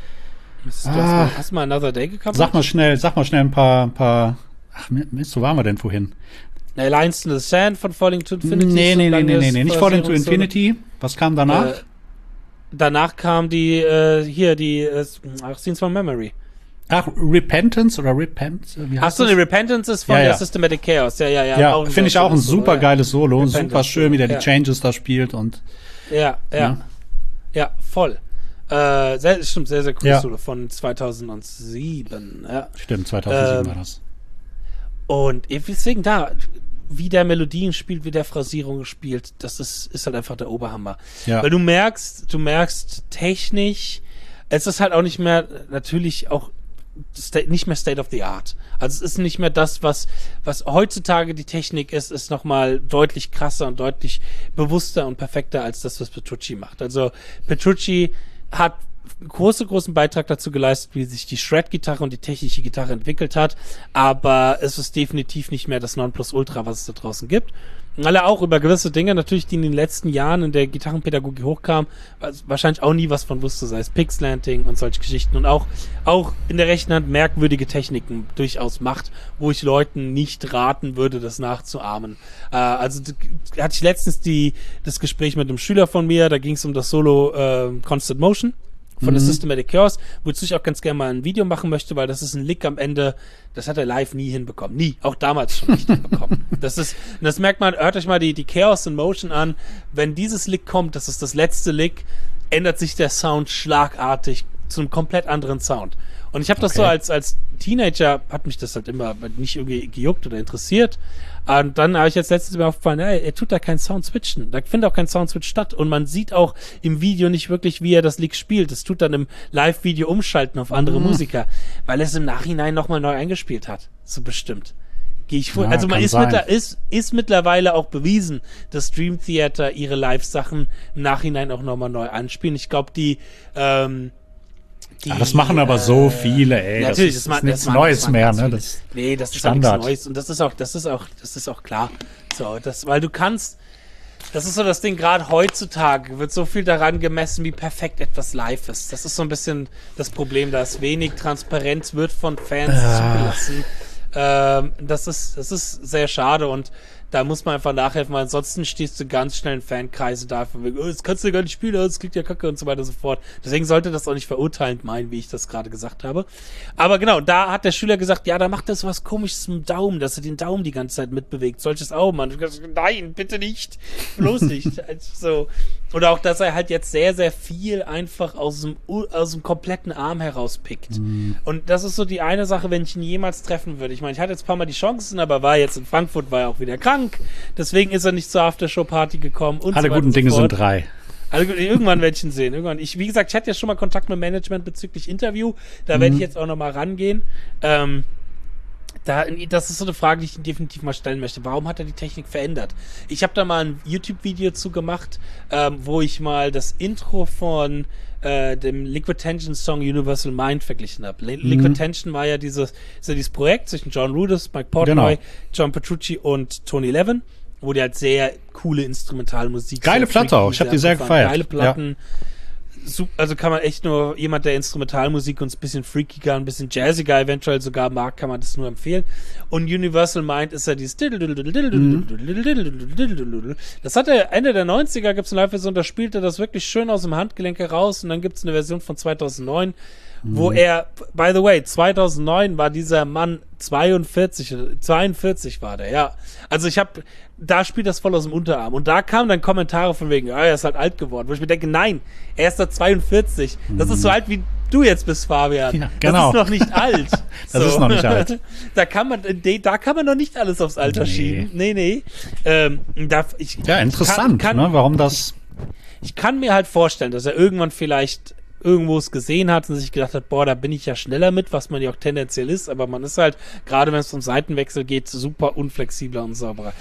Hast du, Ah. hast, mal, hast du mal Another Day gecovert? Sag mal schnell, sag mal schnell ein paar, ein paar. Ach, Mist, wo waren wir denn vorhin? Nee, Lines in the Sand von Falling to Infinity. Nee, so nee, nee, lange nee, nee, ist nee, nicht Falling to Phrasierungssolo. Infinity. Was kam danach? Äh, danach kam die, äh, hier, die, äh, ach, Scenes from Memory. Ach, Repentance oder Repent? Wie heißt Hast du das? die Repentance ist von Ja, der ja. Systematic Chaos? Ja, ja, ja. Ja, auch ein finde ich sehr auch ein schönes Solo, super ja. geiles Solo. Repentance, Super schön, wie der ja. die Changes da spielt und. Ja, ja, Ja. ja, voll. Äh, sehr, stimmt, sehr, sehr cooles Ja. Solo von zweitausendsieben, ja. Stimmt, zweitausendsieben Ähm, war das. Und deswegen da, wie der Melodien spielt, wie der Phrasierung spielt, das ist, ist halt einfach der Oberhammer. Ja. Weil du merkst, du merkst technisch, es ist halt auch nicht mehr, natürlich auch sta- nicht mehr State of the Art. Also es ist nicht mehr das, was, was heutzutage die Technik ist, ist nochmal deutlich krasser und deutlich bewusster und perfekter als das, was Petrucci macht. Also Petrucci hat große, großen Beitrag dazu geleistet, wie sich die Shred-Gitarre und die technische Gitarre entwickelt hat, aber es ist definitiv nicht mehr das Nonplusultra, was es da draußen gibt. Weil er auch über gewisse Dinge, natürlich, die in den letzten Jahren in der Gitarrenpädagogik hochkamen, was- wahrscheinlich auch nie was von wusste, sei es Pixlanting und solche Geschichten und auch, auch in der rechten Hand merkwürdige Techniken durchaus macht, wo ich Leuten nicht raten würde, das nachzuahmen. Äh, also d- hatte ich letztens die, das Gespräch mit einem Schüler von mir, da ging es um das Solo äh, Constant Motion von Mhm. The Systematic Chaos, wozu ich auch ganz gerne mal ein Video machen möchte, weil das ist ein Lick am Ende, das hat er live nie hinbekommen. Nie. Auch damals schon nicht hinbekommen. Das ist, und das merkt man, hört euch mal die, die Chaos in Motion an. Wenn dieses Lick kommt, das ist das letzte Lick, ändert sich der Sound schlagartig zu einem komplett anderen Sound. Und ich habe das Okay. so als, als Teenager, hat mich das halt immer nicht irgendwie gejuckt oder interessiert. Und dann habe ich jetzt letztens mir aufgefallen, ey, er tut da keinen Sound switchen. Da findet auch kein Sound-Switch statt. Und man sieht auch im Video nicht wirklich, wie er das Lied spielt. Das tut dann im Live-Video umschalten auf andere Mhm. Musiker, weil er es im Nachhinein nochmal neu eingespielt hat. So bestimmt. Gehe ich vor. Ja, also man kann ist, sein. mittler, ist, ist mittlerweile auch bewiesen, dass Dream Theater ihre Live-Sachen im Nachhinein auch nochmal neu anspielen. Ich glaube, die, ähm, die, Ja, das machen aber äh, so viele, ey. Natürlich, das ist, das, ist ma- nichts das machen- Neues das machen mehr, ganz ne? viele. Das, nee, das ist auch Standard. nichts Neues und das ist auch, das ist auch, das ist auch klar. So, das, weil du kannst, das ist so das Ding, gerade heutzutage wird so viel daran gemessen, wie perfekt etwas live ist. Das ist so ein bisschen das Problem, dass wenig Transparenz wird von Fans Ja. zugelassen. Ähm, das ist, das ist sehr schade und da muss man einfach nachhelfen, weil ansonsten stehst du ganz schnell in Fankreise da, von wegen, oh, das kannst du gar nicht spielen, das klingt ja kacke und so weiter und so fort. Deswegen sollte das auch nicht verurteilend meinen, wie ich das gerade gesagt habe. Aber genau, da hat der Schüler gesagt, ja, da macht er so was Komisches mit dem Daumen, dass er den Daumen die ganze Zeit mitbewegt. Solches auch, Mann. Ich hab gesagt, nein, bitte nicht. Bloß nicht. Also so. Oder auch, dass er halt jetzt sehr, sehr viel einfach aus dem, U- aus dem kompletten Arm herauspickt. Mhm. Und das ist so die eine Sache, wenn ich ihn jemals treffen würde. Ich meine, ich hatte jetzt ein paar Mal die Chancen, aber war jetzt in Frankfurt, war er auch wieder krank. Deswegen ist er nicht zur Aftershow-Party gekommen. Und alle so weiter guten und so Dinge fort. sind drei. Also irgendwann werde ich ihn sehen. Irgendwann. Ich, wie gesagt, ich hatte ja schon mal Kontakt mit Management bezüglich Interview. Da werde ich jetzt auch noch mal rangehen. Ähm, da, das ist so eine Frage, die ich definitiv mal stellen möchte. Warum hat er die Technik verändert? Ich habe da mal ein YouTube-Video zu gemacht, ähm, wo ich mal das Intro von äh, dem Liquid Tension Song Universal Mind verglichen habe. Li- Liquid Tension war ja dieses, ist ja dieses Projekt zwischen John Rudess, Mike Portnoy, Genau. John Petrucci und Tony Levin, wo die halt sehr coole Instrumentalmusik. Geile sehr Platte freaky, auch. Ich hab die sehr abgefahren, gefeiert. Geile Platten. Sup- Also kann man echt nur, jemand, der Instrumentalmusik und ein bisschen freakiger, ein bisschen jazziger eventuell sogar mag, kann man das nur empfehlen. Und Universal Mind ist ja dieses das hat er Ende der neunziger, gibt es eine Live-Version, da spielt er das wirklich schön aus dem Handgelenk heraus und dann gibt es eine Version von zweitausendneun, wo er, by the way, zweitausendneun war dieser Mann zweiundvierzig, zweiundvierzig war der, ja. Also ich habe, da spielt das voll aus dem Unterarm. Und da kamen dann Kommentare von wegen, ja, er ist halt alt geworden. Wo ich mir denke, nein, er ist da zweiundvierzig. Das ist so alt wie du jetzt bist, Fabian. Ja, genau. Das ist noch nicht alt. Das ist noch nicht alt. Da kann man, da kann man noch nicht alles aufs Alter Nee. schieben. Nee, nee. Ähm, da, ich, Ja, interessant, kann, kann, ne? Warum das. ich kann mir halt vorstellen, dass er irgendwann vielleicht irgendwo es gesehen hat und sich gedacht hat, boah, da bin ich ja schneller mit, was man ja auch tendenziell ist, aber man ist halt, gerade wenn es um Seitenwechsel geht, super unflexibler und sauberer.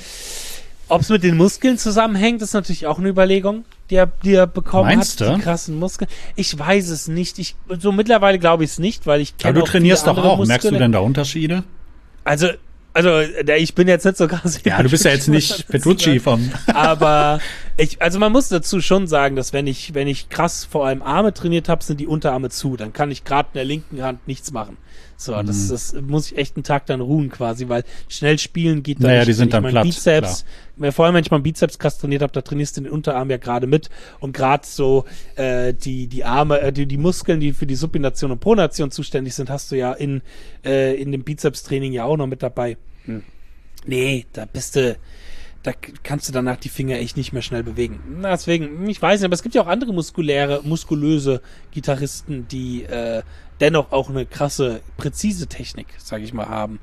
Ob es mit den Muskeln zusammenhängt, ist natürlich auch eine Überlegung, die er, die er bekommen Meinst hat. du? Die krassen Muskeln. Ich weiß es nicht. Ich, so mittlerweile glaube ich es nicht, weil ich Aber kenne du auch trainierst viele doch andere auch. Merkst du Muskeln. denn da Unterschiede? Also, also der, ich bin jetzt nicht so krass. Ja, du bist ja jetzt nicht Petrucci vom. Aber ich, also man muss dazu schon sagen, dass wenn ich, wenn ich krass vor allem Arme trainiert habe, sind die Unterarme zu. Dann kann ich gerade in der linken Hand nichts machen. So, das, das muss ich echt einen Tag dann ruhen quasi, weil schnell spielen geht da Naja, nicht. die sind Wenn ich dann meinen platt, Bizeps, vor allem wenn ich meinen Bizeps krass trainiert habe, da trainierst du den Unterarm ja gerade mit und gerade so äh, die die Arme, äh, die, die Muskeln, die für die Supination und Pronation zuständig sind, hast du ja in äh, in dem Bizeps-Training ja auch noch mit dabei. Hm. Nee, da bist du, da kannst du danach die Finger echt nicht mehr schnell bewegen. Na, deswegen, ich weiß nicht, aber es gibt ja auch andere muskuläre, muskulöse Gitarristen, die äh, dennoch auch eine krasse, präzise Technik, sage ich mal, haben.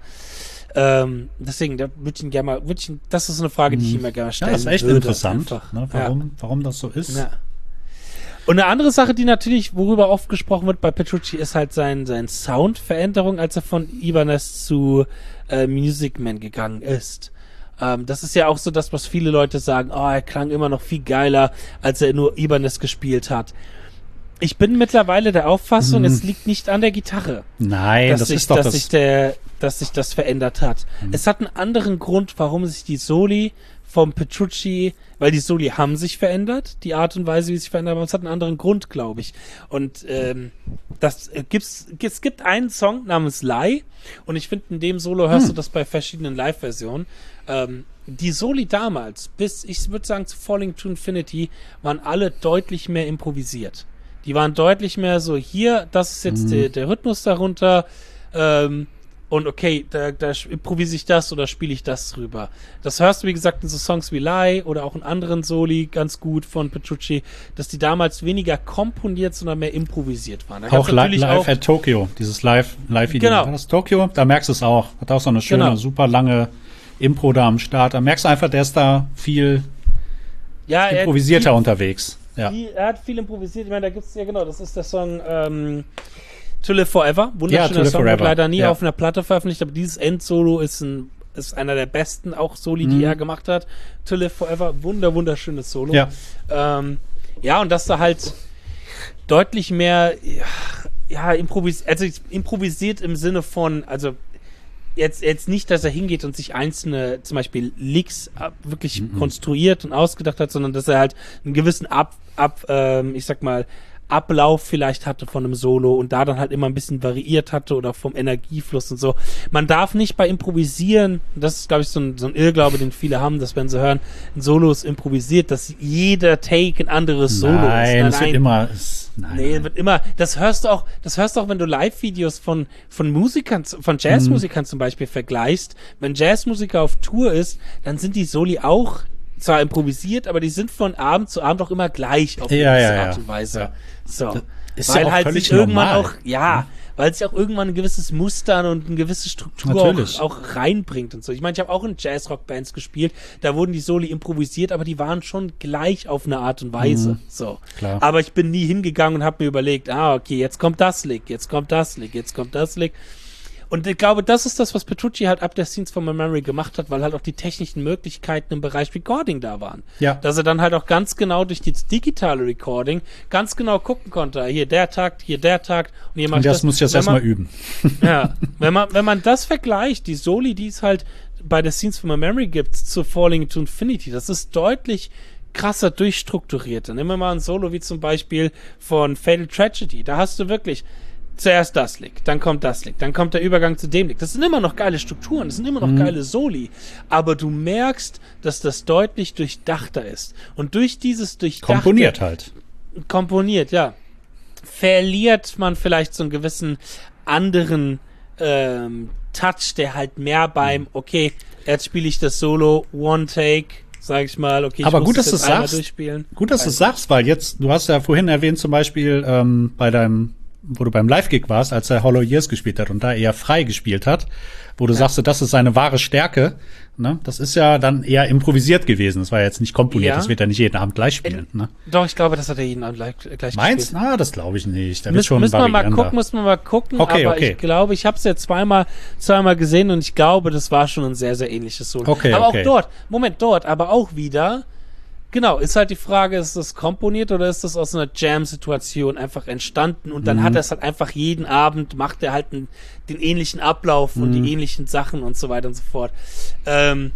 Ähm, deswegen, da würde ich ihn gerne mal, würd ich ihn, das ist eine Frage, die ich ihm gerne mal Ja, stellen das ist echt würde, interessant, einfach. ne? Warum, warum das so ist. Ja. Ja. Und eine andere Sache, die natürlich, worüber oft gesprochen wird bei Petrucci, ist halt sein, sein Soundveränderung, als er von Ibanez zu äh, Music Man gegangen ist. Ähm, das ist ja auch so das, was viele Leute sagen, oh, er klang immer noch viel geiler, als er nur Ibanez gespielt hat. Ich bin mittlerweile der Auffassung, Mhm. es liegt nicht an der Gitarre, Nein, dass das sich, ist doch dass das. sich der, dass sich das verändert hat. Mhm. Es hat einen anderen Grund, warum sich die Soli vom Petrucci, weil die Soli haben sich verändert, die Art und Weise, wie sie sich verändert, aber es hat einen anderen Grund, glaube ich. Und ähm, das äh, gibt's, es gibt einen Song namens Lie und ich finde, in dem Solo hörst Hm. du das bei verschiedenen Live-Versionen. Ähm, die Soli damals, bis, ich würde sagen, zu Falling to Infinity, waren alle deutlich mehr improvisiert. Die waren deutlich mehr so, hier, das ist jetzt mhm. der, der Rhythmus darunter, ähm, und okay, da, da improvisiere ich das oder spiele ich das drüber. Das hörst du, wie gesagt, in so Songs wie Lie oder auch in anderen Soli ganz gut von Petrucci, dass die damals weniger komponiert, sondern mehr improvisiert waren. Da auch li- live auch at Tokyo, dieses Live, Live-Video. Genau. War das Tokyo? Da merkst du es auch. Hat auch so eine schöne, genau. super lange Impro da am Start. Da merkst du einfach, der ist da viel ja, improvisierter viel, unterwegs. Ja. Viel, er hat viel improvisiert. Ich meine, da gibt es ja genau, das ist der Song ähm, To Live Forever. Wunderschöner ja, Song, wird leider nie ja. auf einer Platte veröffentlicht, aber dieses Endsolo ist ein ist einer der besten auch Soli, die mhm. er gemacht hat. To Live Forever, wunder, wunderschönes Solo. Ja, ähm, ja und dass da halt deutlich mehr ja, ja improvisiert, also improvisiert im Sinne von, also jetzt, jetzt nicht, dass er hingeht und sich einzelne, zum Beispiel Licks ab, wirklich mhm. konstruiert und ausgedacht hat, sondern dass er halt einen gewissen Ab, ab ähm, ich sag mal, Ablauf vielleicht hatte von einem Solo und da dann halt immer ein bisschen variiert hatte oder vom Energiefluss und so. Man darf nicht bei Improvisieren, das ist, glaube ich, so ein, so ein Irrglaube, den viele haben, dass wenn sie hören, ein Solo ist improvisiert, dass jeder Take ein anderes Solo nein, ist. Nein, es wird immer, es, nein, nee, nein. wird immer, das hörst du auch, das hörst du auch, wenn du Live-Videos von, von Musikern, von Jazzmusikern mhm. zum Beispiel vergleichst. Wenn Jazzmusiker auf Tour ist, dann sind die Soli auch zwar improvisiert, aber die sind von Abend zu Abend auch immer gleich auf eine ja, gewisse ja, Art ja. und Weise. Ja. So. Ist weil ja auch halt völlig sich irgendwann normal. auch, ja, ja, weil sich auch irgendwann ein gewisses Muster und eine gewisse Struktur auch, auch reinbringt und so. Ich meine, ich habe auch in Jazz-Rock-Bands gespielt, da wurden die Soli improvisiert, aber die waren schon gleich auf eine Art und Weise. Mhm. So. Klar. Aber ich bin nie hingegangen und habe mir überlegt, ah, okay, jetzt kommt das Lick, jetzt kommt das Lick, jetzt kommt das Lick. Und ich glaube, das ist das, was Petrucci halt ab der Scenes from My Memory gemacht hat, weil halt auch die technischen Möglichkeiten im Bereich Recording da waren. Ja. Dass er dann halt auch ganz genau durch das digitale Recording ganz genau gucken konnte, hier der Takt, hier der Takt und hier macht und das das. muss ich jetzt erstmal üben. Ja, wenn man, wenn man das vergleicht, die Soli, die es halt bei der Scenes from My Memory gibt, zu Falling into Infinity, das ist deutlich krasser durchstrukturiert. Dann nehmen wir mal ein Solo wie zum Beispiel von Fatal Tragedy. Da hast du wirklich zuerst das Lick, dann kommt das Lick, dann kommt der Übergang zu dem Lick. Das sind immer noch geile Strukturen, das sind immer noch mhm. geile Soli, aber du merkst, dass das deutlich durchdachter ist. Und durch dieses durchdachte... Komponiert halt. Komponiert, ja. Verliert man vielleicht so einen gewissen anderen ähm, Touch, der halt mehr beim, okay, jetzt spiele ich das Solo, One Take, sag ich mal, okay, ich aber muss gut, das dass jetzt du einmal sagst, durchspielen. Gut, dass du sagst, weil jetzt, du hast ja vorhin erwähnt zum Beispiel ähm, bei deinem wo du beim Live-Gig warst, als er Hollow Years gespielt hat und da eher frei gespielt hat, wo du ja. sagst, das ist seine wahre Stärke, ne? Das ist ja dann eher improvisiert gewesen. Das war ja jetzt nicht komponiert, ja. das wird er nicht jeden Abend gleich spielen. Ne? Doch, ich glaube, das hat er jeden Abend gleich, gleich Meinst? gespielt. Ah, das glaube ich nicht. Da Müs- wird schon müssen wir mal variierender. gucken, müssen wir mal gucken, okay, aber okay. ich glaube, ich habe es ja zweimal, zweimal gesehen und ich glaube, das war schon ein sehr, sehr ähnliches Solo. Okay, aber okay. auch dort, Moment, dort, aber auch wieder, genau, ist halt die Frage, ist das komponiert oder ist das aus einer Jam-Situation einfach entstanden und dann mhm. hat er es halt einfach jeden Abend, macht er halt einen, den ähnlichen Ablauf mhm. und die ähnlichen Sachen und so weiter und so fort. Ähm,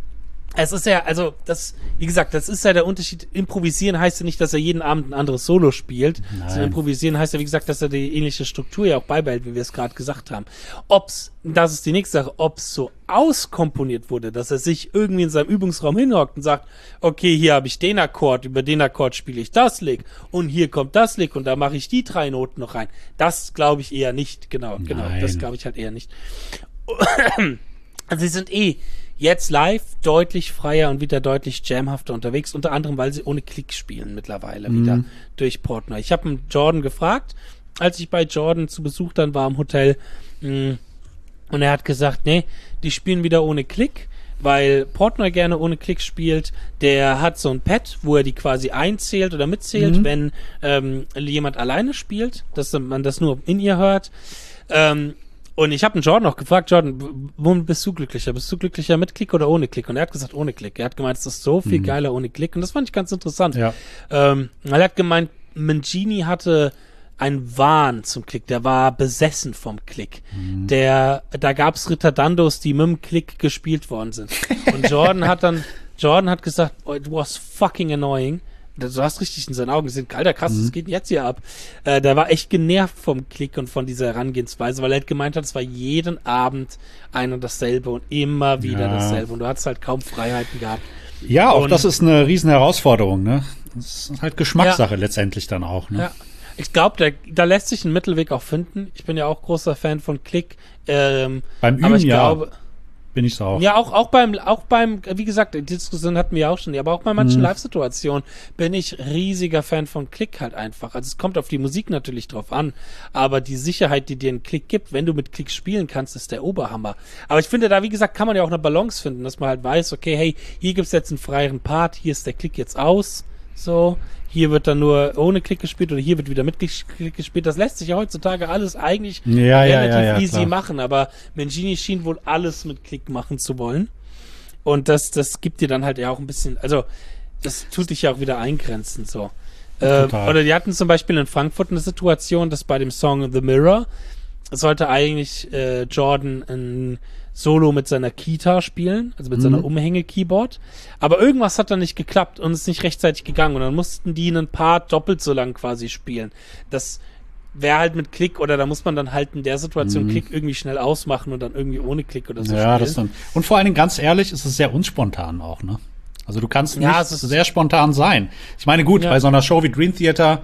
es ist ja, also das, wie gesagt, das ist ja der Unterschied. Improvisieren heißt ja nicht, dass er jeden Abend ein anderes Solo spielt, Nein. sondern improvisieren heißt ja, wie gesagt, dass er die ähnliche Struktur ja auch beibehält, wie wir es gerade gesagt haben. Ob's, das ist die nächste Sache, ob's so auskomponiert wurde, dass er sich irgendwie in seinem Übungsraum hinhockt und sagt, okay, hier habe ich den Akkord, über den Akkord spiele ich das Lick und hier kommt das Lick und da mache ich die drei Noten noch rein. Das glaube ich eher nicht, genau, Nein. genau, das glaube ich halt eher nicht. Also sie sind eh jetzt live deutlich freier und wieder deutlich jamhafter unterwegs, unter anderem, weil sie ohne Klick spielen mittlerweile mhm. wieder durch Portnoy. Ich habe Jordan gefragt, als ich bei Jordan zu Besuch dann war im Hotel, mh, und er hat gesagt, nee, die spielen wieder ohne Klick, weil Portnoy gerne ohne Klick spielt. Der hat so ein Pad, wo er die quasi einzählt oder mitzählt, mhm. wenn ähm, jemand alleine spielt, dass man das nur in ihr hört. Ähm, Und ich habe den Jordan auch gefragt, Jordan, wo bist du glücklicher? Bist du glücklicher mit Klick oder ohne Klick? Und er hat gesagt, ohne Klick. Er hat gemeint, es ist so viel mhm. geiler ohne Klick. Und das fand ich ganz interessant. Ja. Ähm, er hat gemeint, Mangini hatte einen Wahn zum Klick. Der war besessen vom Klick. Mhm. Der, da gab's Ritardandos, die mit dem Klick gespielt worden sind. Und Jordan hat dann, Jordan hat gesagt, oh, it was fucking annoying. Du hast richtig in seinen Augen gesehen, alter krass, mhm. was geht denn jetzt hier ab? Äh, der war echt genervt vom Klick und von dieser Herangehensweise, weil er halt gemeint hat, es war jeden Abend ein und dasselbe und immer wieder ja. dasselbe und du hattest halt kaum Freiheiten gehabt. Ja, auch und das ist eine riesen Herausforderung, ne? Das ist halt Geschmackssache ja. letztendlich dann auch, ne? Ja. Ich glaube, da lässt sich ein Mittelweg auch finden. Ich bin ja auch großer Fan von Click. Ähm, Beim Üben, aber ich ja, glaube, bin ich so auch. Ja, auch, auch beim, auch beim, wie gesagt, die Diskussion hatten wir ja auch schon, aber auch bei manchen Mhm. Live-Situationen bin ich riesiger Fan von Click halt einfach. Also es kommt auf die Musik natürlich drauf an, aber die Sicherheit, die dir ein Click gibt, wenn du mit Click spielen kannst, ist der Oberhammer. Aber ich finde, da, wie gesagt, kann man ja auch eine Balance finden, dass man halt weiß, okay, hey, hier gibt's jetzt einen freieren Part, hier ist der Click jetzt aus, so, hier wird dann nur ohne Klick gespielt oder hier wird wieder mit Klick gespielt. Das lässt sich ja heutzutage alles eigentlich Ja, ja, relativ ja, ja, easy klar. machen, aber Mangini schien wohl alles mit Klick machen zu wollen. Und das, das gibt dir dann halt ja auch ein bisschen, also das tut dich ja auch wieder eingrenzen, so. Äh, Total. oder die hatten zum Beispiel in Frankfurt eine Situation, dass bei dem Song The Mirror sollte eigentlich äh, Jordan ein Solo mit seiner Kita spielen, also mit Mhm. seiner Umhänge-Keyboard. Aber irgendwas hat dann nicht geklappt und ist nicht rechtzeitig gegangen. Und dann mussten die einen Part doppelt so lang quasi spielen. Das wäre halt mit Klick oder da muss man dann halt in der Situation Mhm. Klick irgendwie schnell ausmachen und dann irgendwie ohne Klick oder so Ja, spielen. das dann. Und vor allen Dingen, ganz ehrlich, ist es sehr unspontan auch, ne? Also du kannst Ja, nicht es ist- sehr spontan sein. Ich meine, gut, Ja. bei so einer Show wie Dream Theater,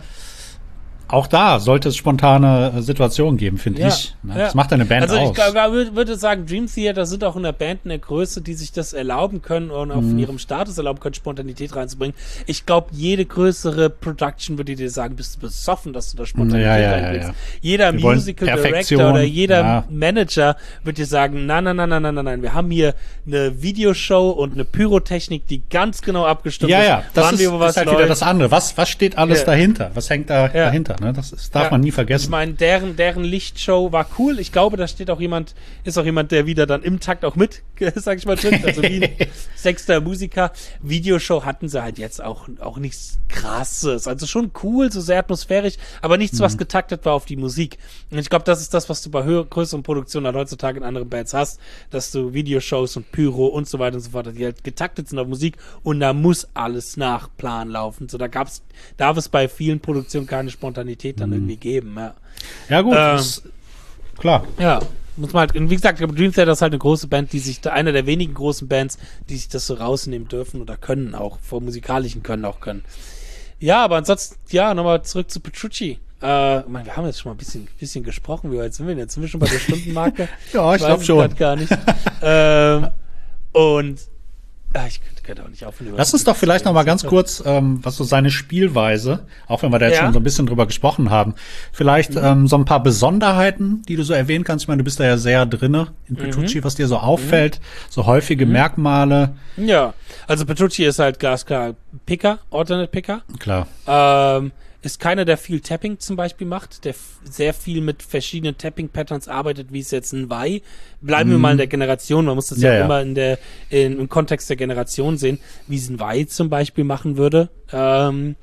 auch da sollte es spontane äh, Situationen geben, finde Ja, ich. Ne? ja. Das macht eine Band also aus. ich glaub, würd- würde sagen, Dream Theater sind auch in der Band eine Größe, die sich das erlauben können und auf Mhm. ihrem Status erlauben können, Spontanität reinzubringen. Ich glaube, jede größere Production würde dir sagen, bist du besoffen, dass du da Spontanität Ja, ja, ja, reinbringst. ja. Jeder Wir wollen Musical Perfektion, Director oder jeder ja. Manager wird dir sagen, nein, nein, nein, nein, nein, nein, nein, wir haben hier eine Videoshow und eine Pyrotechnik, die ganz genau abgestimmt Ja, ist. ja, das wann ist, wir wo was ist halt wieder läuft. das andere. Was, was steht alles Ja. dahinter? Was hängt da Ja. dahinter? Ne? Das ist, darf Ja. man nie Ich vergessen. meine, deren, deren Lichtshow war cool. Ich glaube, da steht auch jemand, ist auch jemand, der wieder dann im Takt auch mit, sag ich mal, drückt. Also wie ein sechster Musiker. Videoshow hatten sie halt jetzt auch, auch nichts Krasses. Also schon cool, so sehr atmosphärisch, aber nichts, was getaktet war auf die Musik. Und ich glaube, das ist das, was du bei höher, größeren Produktionen halt heutzutage in anderen Bands hast, dass du Videoshows und Pyro und so weiter und so fort, die halt getaktet sind auf Musik und da muss alles nach Plan laufen. So, da gab's, darf es bei vielen Produktionen keine Spontanität dann irgendwie geben, ja. Ja, gut, Ähm, ist, klar. Ja, muss man halt, und wie gesagt, ich glaube, Dream Theater ist halt eine große Band, die sich, einer der wenigen großen Bands, die sich das so rausnehmen dürfen oder können auch, vor musikalischen können auch können. Ja, aber ansonsten, ja, nochmal zurück zu Petrucci. Äh, ich meine, wir haben jetzt schon mal ein bisschen, bisschen gesprochen, wie weit sind wir denn? Jetzt sind wir schon bei der Stundenmarke. Ja, ich weiß glaub es schon. grad gar nicht. ähm, und, ah, ich könnte, könnte auch nicht aufhören. über Lass uns doch vielleicht noch mal ganz Ja. kurz, ähm, was so seine Spielweise, auch wenn wir da jetzt Ja. schon so ein bisschen drüber gesprochen haben, vielleicht ähm, so ein paar Besonderheiten, die du so erwähnen kannst. Ich meine, du bist da ja sehr drinne in Petrucci, was dir so auffällt, so häufige Merkmale. Ja, also Petrucci ist halt glasklar Picker, Alternate Picker. Klar. Ähm, ist keiner, der viel Tapping zum Beispiel macht, der f- sehr viel mit verschiedenen Tapping-Patterns arbeitet, wie es jetzt ein Wei. Bleiben wir mal in der Generation, man muss das ja, Ja, ja. immer in der, in, im Kontext der Generation sehen, wie es ein Wei zum Beispiel machen würde. Ähm,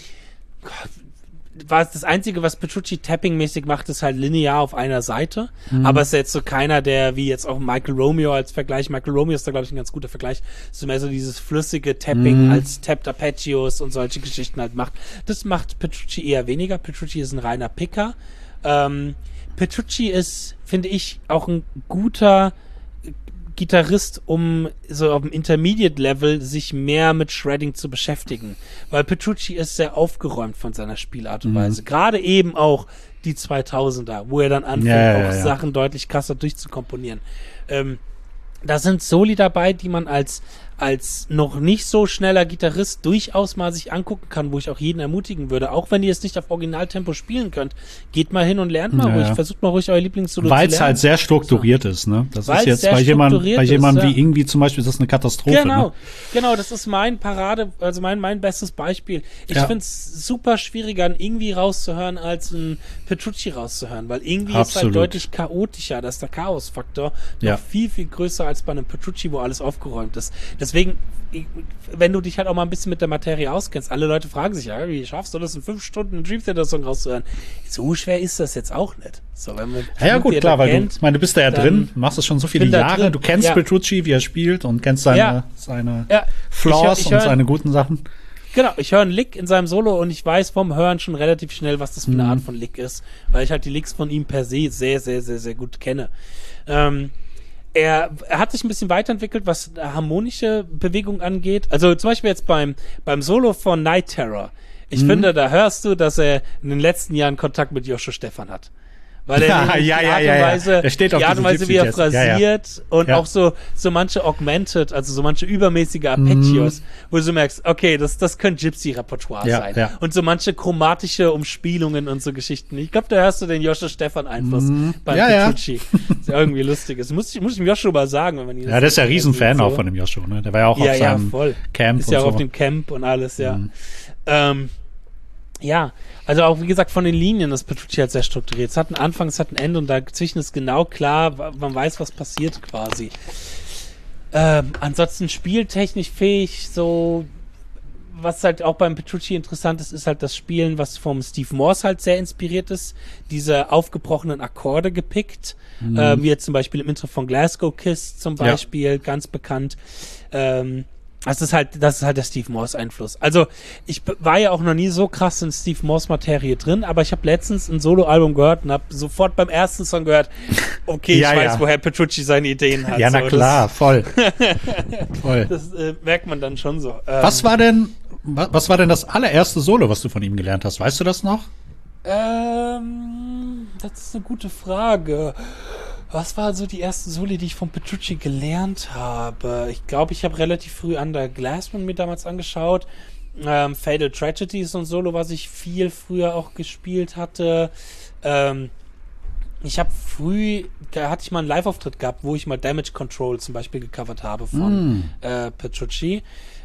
war das Einzige, was Petrucci Tapping-mäßig macht, ist halt linear auf einer Seite. Aber es ist jetzt so keiner, der, wie jetzt auch Michael Romeo als Vergleich, Michael Romeo ist da, glaube ich, ein ganz guter Vergleich, so mehr so dieses flüssige Tapping als Tapped Arpeggios und solche Geschichten halt macht. Das macht Petrucci eher weniger. Petrucci ist ein reiner Picker. Ähm, Petrucci ist, finde ich, auch ein guter Gitarrist, um so auf dem Intermediate-Level sich mehr mit Shredding zu beschäftigen. Weil Petrucci ist sehr aufgeräumt von seiner Spielart und Weise. Gerade eben auch die zweitausender, wo er dann anfängt, Ja, ja, auch ja. Sachen deutlich krasser durchzukomponieren. Ähm, da sind Soli dabei, die man als, als noch nicht so schneller Gitarrist durchaus mal sich angucken kann, wo ich auch jeden ermutigen würde. Auch wenn ihr es nicht auf Originaltempo spielen könnt, geht mal hin und lernt mal Ja, ruhig. ja. Versucht mal ruhig euer Lieblingssolo zu Weil lernen. es halt sehr strukturiert ist, ne? Das Weil's ist jetzt sehr bei jemand, strukturiert bei ist, jemandem ja. wie irgendwie zum Beispiel, das ist eine Katastrophe. Genau, Ne? genau, das ist mein Parade, also mein, mein bestes Beispiel. Ich Ja. finde es super schwieriger, ein irgendwie rauszuhören, als ein Petrucci rauszuhören, weil irgendwie ist halt Absolut. deutlich chaotischer, da ist der Chaosfaktor Ja. noch viel, viel größer als bei einem Petrucci, wo alles aufgeräumt ist. Deswegen, ich- wenn du dich halt auch mal ein bisschen mit der Materie auskennst, alle Leute fragen sich, ja, wie schaffst du das in fünf Stunden einen Dream Theater Song rauszuhören? So schwer ist das jetzt auch nicht. So, wenn man Ja, ja, Dream gut, Theater klar, weil du, kennt, ich meine, du bist da ja dann- drin, machst es schon so viele bin da Jahre, drin, du kennst ja. Petrucci, wie er spielt und kennst seine, Ja. seine Ja. Flaws Ich hör- ich hör- und seine guten Sachen. Genau, ich höre einen Lick in seinem Solo und ich weiß vom Hören schon relativ schnell, was das für eine Art von Lick ist, weil ich halt die Licks von ihm per se sehr, sehr, sehr, sehr gut kenne. Ähm, er, er hat sich ein bisschen weiterentwickelt, was harmonische Bewegung angeht. Also zum Beispiel jetzt beim, beim Solo von Night Terror Ich mhm. finde, da hörst du, dass er in den letzten Jahren Kontakt mit Joshua Stefan hat. Weil er ja, die ja, Art ja, und ja, Weise, ja. Der steht auf die Art und Weise, wie er phrasiert ja, ja. und ja. auch so, so manche Augmented, also so manche übermäßige Arpeggios, mm. wo du so merkst, okay, das, das könnte Gypsy-Repertoire ja, sein. Ja. Und so manche chromatische Umspielungen und so Geschichten. Ich glaube, da hörst du den Joshua Stefan-Einfluss mm. beim ja, Petrucci. Ja. Ist ja irgendwie lustig. Das muss ich, muss ich dem Joshua mal sagen, wenn man ihn Ja, der ist ja Riesenfan so. auch von dem Joshua, ne? Der war ja auch ja, auf ja, seinem voll. Camp ist und ja auch so. auf dem Camp und alles, ja. Mm. Ähm, Ja, also auch wie gesagt von den Linien, das Petrucci halt sehr strukturiert. Es hat einen Anfang, es hat ein Ende und dazwischen ist genau klar, man weiß, was passiert quasi. Ähm, ansonsten spieltechnisch fähig, so was halt auch beim Petrucci interessant ist, ist halt das Spielen, was vom Steve Morse halt sehr inspiriert ist. Diese aufgebrochenen Akkorde gepickt, mhm. äh, wie jetzt zum Beispiel im Intro von Glasgow Kiss zum Beispiel, ja. ganz bekannt. Ähm, Das ist halt, das ist halt der Steve Morse Einfluss. Also, ich b- war ja auch noch nie so krass in Steve Morse Materie drin, aber ich habe letztens ein Soloalbum gehört und habe sofort beim ersten Song gehört, okay, ja, ich weiß, ja. woher Petrucci seine Ideen hat. Ja, na so, klar, das, voll. voll. Das äh, merkt man dann schon so. Ähm, Was war denn, was, was war denn das allererste Solo, was du von ihm gelernt hast? Weißt du das noch? Ähm, das ist eine gute Frage. Was war so die erste Soli, die ich von Petrucci gelernt habe? Ich glaube, ich habe relativ früh Under Glassman mir damals angeschaut. Ähm, Fatal Tragedy ist so ein Solo, was ich viel früher auch gespielt hatte. Ähm, ich habe früh, da hatte ich mal einen Live-Auftritt gehabt, wo ich mal Damage Control zum Beispiel gecovert habe von mm. äh, Petrucci.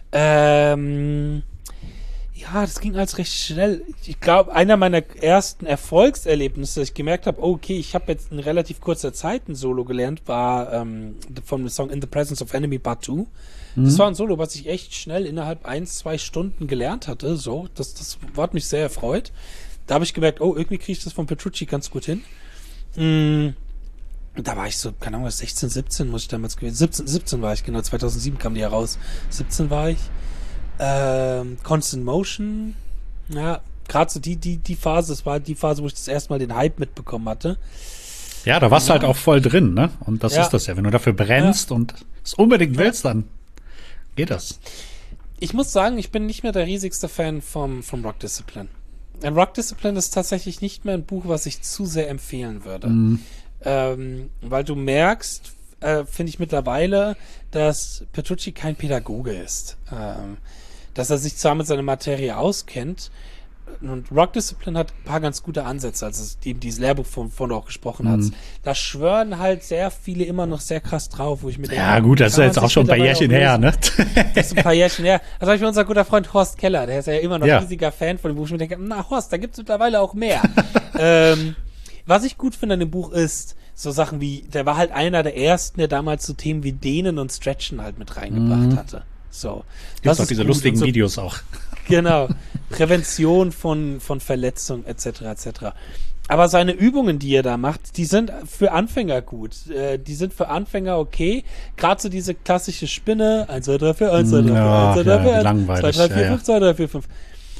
Ähm... Ja, das ging alles recht schnell. Ich glaube, einer meiner ersten Erfolgserlebnisse, dass ich gemerkt habe, okay, ich habe jetzt in relativ kurzer Zeit ein Solo gelernt, war ähm, vom Song In the Presence of Enemy Part zwei. Mhm. Das war ein Solo, was ich echt schnell innerhalb ein, zwei Stunden gelernt hatte. So, das, das hat mich sehr erfreut. Da habe ich gemerkt, oh, irgendwie kriege ich das von Petrucci ganz gut hin. Mhm. Da war ich so, keine Ahnung, sechzehn, siebzehn muss ich damals gewesen. siebzehn, siebzehn war ich, genau, zweitausendsieben kam die heraus. siebzehn war ich. Ähm, Constant Motion, ja, gerade so die, die, die Phase, das war die Phase, wo ich das erste Mal den Hype mitbekommen hatte. Ja, da warst du ja. halt auch voll drin, ne? Und das ja. ist das ja, wenn du dafür brennst ja. und es unbedingt willst, dann geht das. Ich muss sagen, ich bin nicht mehr der riesigste Fan vom, vom Rock Discipline. Ein Rock Discipline ist tatsächlich nicht mehr ein Buch, was ich zu sehr empfehlen würde. Mhm. Ähm, weil du merkst, äh, finde ich mittlerweile, dass Petrucci kein Pädagoge ist. Ähm, dass er sich zwar mit seiner Materie auskennt, und Rock Discipline hat ein paar ganz gute Ansätze, also die, dieses Lehrbuch, von, von du auch gesprochen hast. Mhm. Da schwören halt sehr viele immer noch sehr krass drauf, wo ich mir denke, ja gut, das ist jetzt auch schon ein paar Jährchen her, ne? Das ist ein paar Jährchen her. Das habe ich für unser guter Freund Horst Keller, der ist ja immer noch ja. riesiger Fan von dem Buch. Ich mir denke, na Horst, da gibt's mittlerweile auch mehr. ähm, was ich gut finde an dem Buch ist, so Sachen wie, der war halt einer der ersten, der damals so Themen wie Dehnen und Stretchen halt mit reingebracht mhm. hatte. So. Das auch diese lustigen so, Videos auch. Genau. Prävention von, von Verletzungen et cetera et cetera. Aber seine Übungen, die er da macht, die sind für Anfänger gut. Äh, die sind für Anfänger okay. Gerade so diese klassische Spinne, eins, zwei, drei, vier, eins, zwei, drei, vier, eins, zwei, drei, vier, zwei, drei, vier, fünf, zwei, drei, vier, fünf.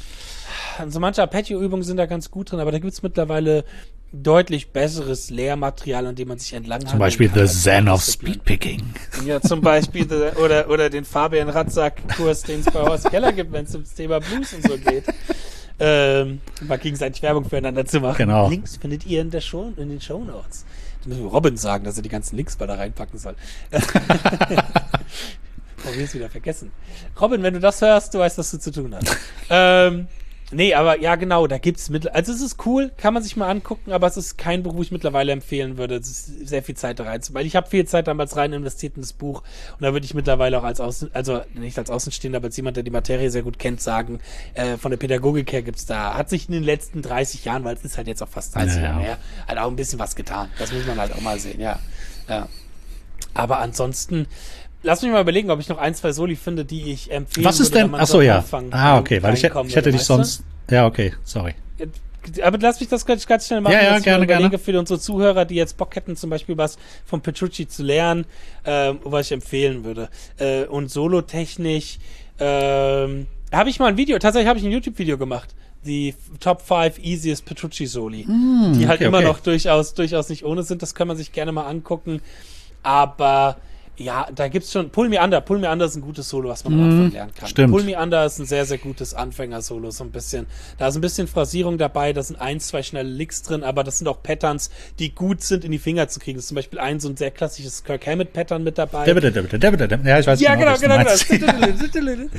So manche Arpeggio-Übungen sind da ganz gut drin, aber da gibt's mittlerweile deutlich besseres Lehrmaterial, an dem man sich entlang Zum Beispiel The Zen of Speedpicking. Ja, zum Beispiel the, oder, oder den Fabian Ratzak-Kurs, den es bei Horst Keller gibt, wenn es ums Thema Blues und so geht. Ähm, mal gegenseitig Werbung füreinander zu machen. Genau. Links findet ihr in, der Show, in den Shownotes. Da müssen wir Robin sagen, dass er die ganzen Links mal da reinpacken soll. Oh, wir es wieder vergessen. Robin, wenn du das hörst, du weißt, was du zu tun hast. ähm, Nee, aber ja, genau, da gibt's mit, also es ist cool, kann man sich mal angucken, aber es ist kein Buch, wo ich mittlerweile empfehlen würde. Es ist sehr viel Zeit da rein, weil ich habe viel Zeit damals rein investiert in das Buch und da würde ich mittlerweile auch als Außen, also nicht als Außenstehender, aber als jemand, der die Materie sehr gut kennt, sagen, äh, von der Pädagogik her gibt's da, hat sich in den letzten dreißig Jahren, weil es ist halt jetzt auch fast dreißig Jahre her, halt auch ein bisschen was getan. Das muss man halt auch mal sehen, ja. ja. Aber ansonsten, lass mich mal überlegen, ob ich noch ein, zwei Soli finde, die ich empfehle. Was ist würde, denn? Achso, ja. Ah, okay, weil ich, ich hätte dich sonst. Ja, okay, sorry. Aber lass mich das ganz, ganz schnell machen, ja, ja, dass ich gerne, mir überlege gerne. für unsere Zuhörer, die jetzt Bock hätten, zum Beispiel was von Petrucci zu lernen, ähm, was ich empfehlen würde. Äh, und solotechnisch ähm, habe ich mal ein Video, tatsächlich habe ich ein YouTube-Video gemacht. Die Top fünf Easiest Petrucci Soli. Mm, die halt okay, immer okay. noch durchaus, durchaus nicht ohne sind. Das kann man sich gerne mal angucken. Aber Ja, da gibt's schon, Pull Me Under, Pull Me Under ist ein gutes Solo, was man am Anfang lernen kann. Stimmt. Pull Me Under ist ein sehr, sehr gutes Anfänger-Solo, so ein bisschen. Da ist ein bisschen Phrasierung dabei, da sind ein, zwei schnelle Licks drin, aber das sind auch Patterns, die gut sind, in die Finger zu kriegen. Das ist zum Beispiel ein so ein sehr klassisches Kirk Hammett-Pattern mit dabei. Ja, ich weiß ja, genau, genau, was du genau, meinst.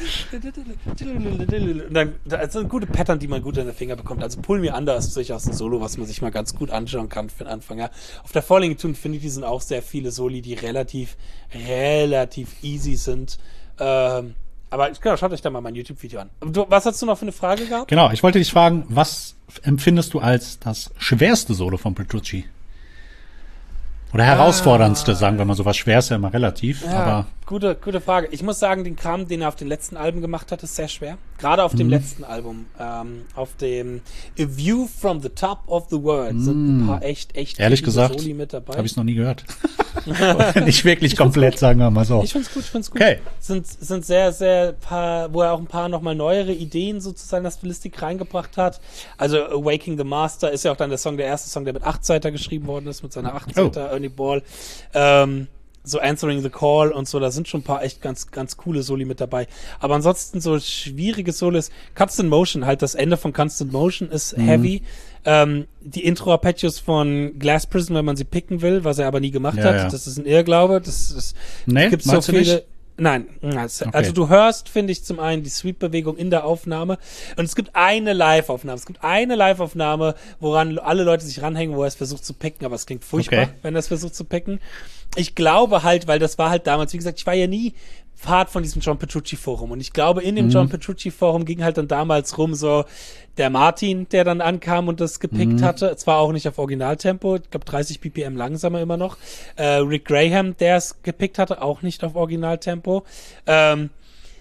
genau. Und dann, das sind gute Pattern, die man gut in den Finger bekommt. Also Pull Me Under ist durchaus ein Solo, was man sich mal ganz gut anschauen kann für den Anfänger. Auf der Falling Tune finde ich, die sind auch sehr viele Soli, die relativ, relativ easy sind. Ähm, aber genau, schaut euch da mal mein YouTube-Video an. Du, was hast du noch für eine Frage gehabt? Genau, ich wollte dich fragen, was empfindest du als das schwerste Solo von Petrucci? Oder herausforderndste, ah. sagen wir mal so. Was schwer ist ja immer relativ. Ja, aber gute, gute Frage. Ich muss sagen, den Kram, den er auf den letzten Alben gemacht hat, ist sehr schwer. Gerade auf mhm. dem letzten Album. Ähm, auf dem A View from the Top of the World mhm. sind ein paar echt, echt ehrlich gesagt, Soli mit dabei. Habe ich es noch nie gehört. Nicht wirklich komplett, sagen wir mal so. Ich find's gut, ich find's gut. Okay. Sind, sind sehr, sehr paar, wo er auch ein paar nochmal neuere Ideen sozusagen in das Stilistik reingebracht hat. Also Awaking the Master ist ja auch dann der Song, der erste Song, der mit acht Seiter geschrieben worden ist, mit seiner acht Seiter. Oh. Ernie Ball, ähm, so Answering the Call und so, da sind schon ein paar echt ganz, ganz coole Soli mit dabei. Aber ansonsten so schwierige Solis, Constant Motion, halt das Ende von Constant Motion ist mhm. heavy. Ähm, die Intro-Arpeggios von Glass Prison, wenn man sie picken will, was er aber nie gemacht ja, hat, ja. das ist ein Irrglaube. Das, das nee, gibt so viele. Nicht? Nein, also okay. du hörst, finde ich, zum einen die Sweep-Bewegung in der Aufnahme und es gibt eine Live-Aufnahme. Es gibt eine Live-Aufnahme, woran alle Leute sich ranhängen, wo er es versucht zu picken, aber es klingt furchtbar, okay. wenn er es versucht zu picken. Ich glaube halt, weil das war halt damals, wie gesagt, ich war ja nie Part von diesem John Petrucci Forum und ich glaube, in dem mhm. John Petrucci Forum ging halt dann damals rum so der Martin, der dann ankam und das gepickt mhm. hatte, zwar auch nicht auf Originaltempo, ich glaube dreißig B P M langsamer immer noch, äh, Rick Graham, der es gepickt hatte, auch nicht auf Originaltempo, ähm,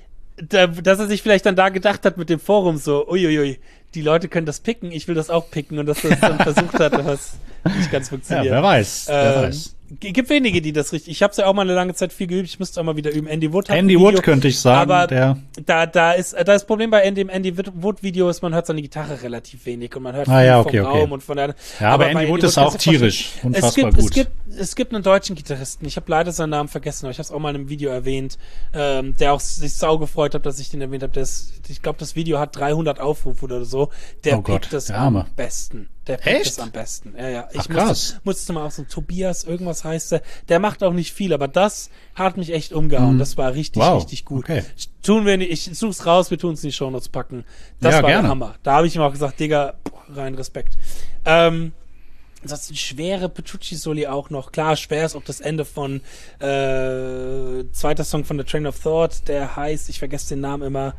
da, dass er sich vielleicht dann da gedacht hat mit dem Forum so, uiuiui, die Leute können das picken, ich will das auch picken und dass er es dann versucht hat, was nicht ganz funktioniert. Ja, wer weiß, wer ähm, weiß. Gibt wenige, die das richtig. Ich habe es ja auch mal eine lange Zeit viel geübt. Ich müsste auch mal wieder üben. Andy Wood hat Andy ein Wood könnte ich sagen. Aber der da, da ist da das Problem bei dem Andy Wood Video ist, man hört seine Gitarre relativ wenig und man hört ah, viel ja, okay, vom okay. Raum und von der. Ja, aber, aber Andy Wood ist auch tierisch. Unfassbar es gibt, gut. Es gibt, es gibt einen deutschen Gitarristen. Ich habe leider seinen Namen vergessen, aber ich habe es auch mal in einem Video erwähnt, ähm, der auch sich sau gefreut hat, dass ich den erwähnt habe. Ich glaube, das Video hat dreihundert Aufrufe oder so. Der oh Gott, pickt das der am Arme. besten. Der pickt Echt? das am besten. Ja, ja. Ich Ach, krass. musste, musste mal auch so ein Tobias, irgendwas heißt der. Der macht auch nicht viel, aber das hat mich echt umgehauen. Hm. Das war richtig, wow. richtig gut. Okay. Tun wir nicht, ich such's raus, wir tun's in die Shownotes packen. Das ja, war gerne. der Hammer. Da habe ich ihm auch gesagt, Digga, rein Respekt. Ähm, Ansonsten schwere Petrucci-Soli auch noch. Klar, schwer ist auch das Ende von äh, zweiter Song von The Train of Thought, der heißt, ich vergesse den Namen immer,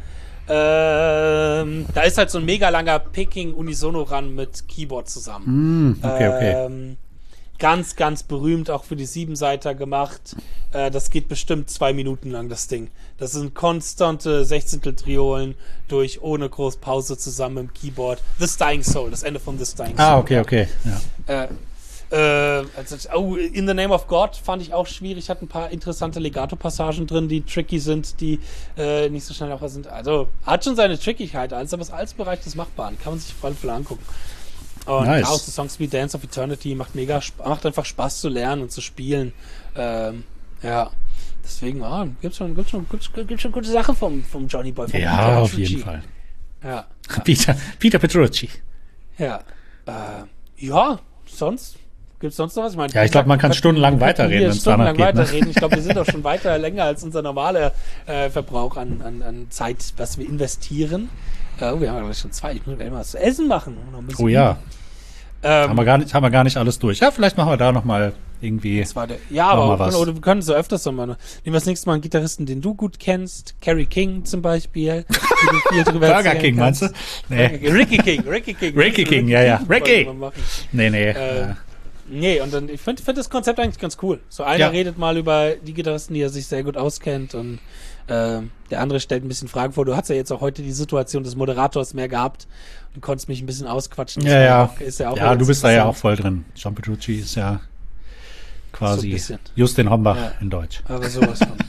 ähm, da ist halt so ein mega langer Picking-Unisono-Run mit Keyboard zusammen. Mm, okay, okay. Ähm, ganz, ganz berühmt, auch für die Siebenseiter gemacht. Äh, das geht bestimmt zwei Minuten lang, das Ding. Das sind konstante Sechzehntel-Triolen durch, ohne groß Pause zusammen im Keyboard. This Dying Soul, das Ende von This Dying Soul. Ah, okay, okay. Ja. Äh, äh, also, oh, In the Name of God fand ich auch schwierig. Hat ein paar interessante Legato-Passagen drin, die tricky sind, die äh, nicht so schnell auch sind. Also, hat schon seine Trickigkeit, alles, aber es ist alles Bereich des Machbaren. Kann man sich vor allem angucken. Und nice. auch so Songs wie Dance of Eternity macht mega macht einfach Spaß zu lernen und zu spielen. Ähm, ja. Deswegen, ah, gibt's schon, gibt's schon, gibt's, gibt's schon gute Sachen vom, vom Johnny Boy. Vom ja, Peter auf Petrucci. jeden Fall. Ja. ja. Peter, Peter Petrucci. Ja. Äh, ja, sonst gibt's sonst noch was? Ich meine, ja, ich glaube, man kann stundenlang weiterreden, wenn es danach geht. Weiterreden. Ne? Ich glaube, wir sind doch schon weiter länger als unser normaler äh, Verbrauch an, an, an Zeit, was wir investieren. Äh, oh, wir haben ja schon zwei. Ich muss mal was zu essen machen. Oh ja. Ähm, haben, wir gar nicht, haben wir gar nicht alles durch. Ja, vielleicht machen wir da nochmal irgendwie. Das war der, ja, aber wir können, wir können so öfters so mal. Nehmen wir das nächste Mal einen Gitarristen, den du gut kennst. Kerry King zum Beispiel. Burger King, kannst. Meinst du? Nee. Ricky King, Ricky King. Ricky King, ja, ja. Ricky! Nee, nee. Äh, ja. Nee, und dann, ich finde find das Konzept eigentlich ganz cool. So einer ja. redet mal über die Gitarristen, die er sich sehr gut auskennt und äh, der andere stellt ein bisschen Fragen vor. Du hast ja jetzt auch heute die Situation des Moderators mehr gehabt und konntest mich ein bisschen ausquatschen. Ja, ja. Auch, ist ja, auch ja, du bist da ja auch voll drin. John Petrucci ist ja quasi so Justin Hombach ja. in Deutsch. Aber sowas von.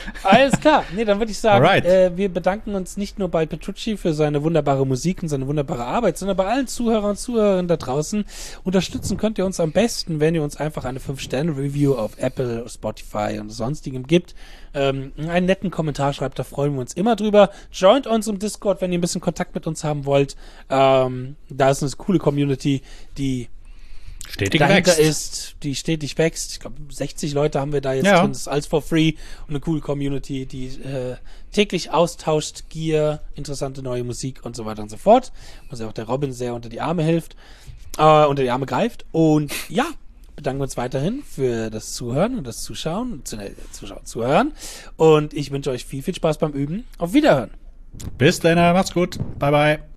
Alles klar. Nee, dann würde ich sagen, Alright. äh, wir bedanken uns nicht nur bei Petrucci für seine wunderbare Musik und seine wunderbare Arbeit, sondern bei allen Zuhörern und Zuhörern da draußen. Unterstützen könnt ihr uns am besten, wenn ihr uns einfach eine fünf Sterne Review auf Apple, Spotify und sonstigem gibt. Ähm, einen netten Kommentar schreibt, da freuen wir uns immer drüber. Joint uns im Discord, wenn ihr ein bisschen Kontakt mit uns haben wollt. Ähm, da ist eine coole Community, die stetig dahinter wächst. ist, die stetig wächst. Ich glaube, sechzig Leute haben wir da jetzt Ja. drin. Das ist alles for free und eine coole Community, die äh, täglich austauscht, Gear, interessante neue Musik und so weiter und so fort. Wo sich auch der Robin sehr unter die Arme hilft, äh, unter die Arme greift. Und ja, bedanken wir uns weiterhin für das Zuhören und das Zuschauen, zu, äh, Zuschauen, Zuhören. Und ich wünsche euch viel, viel Spaß beim Üben. Auf Wiederhören. Bis dann, macht's gut. Bye, bye.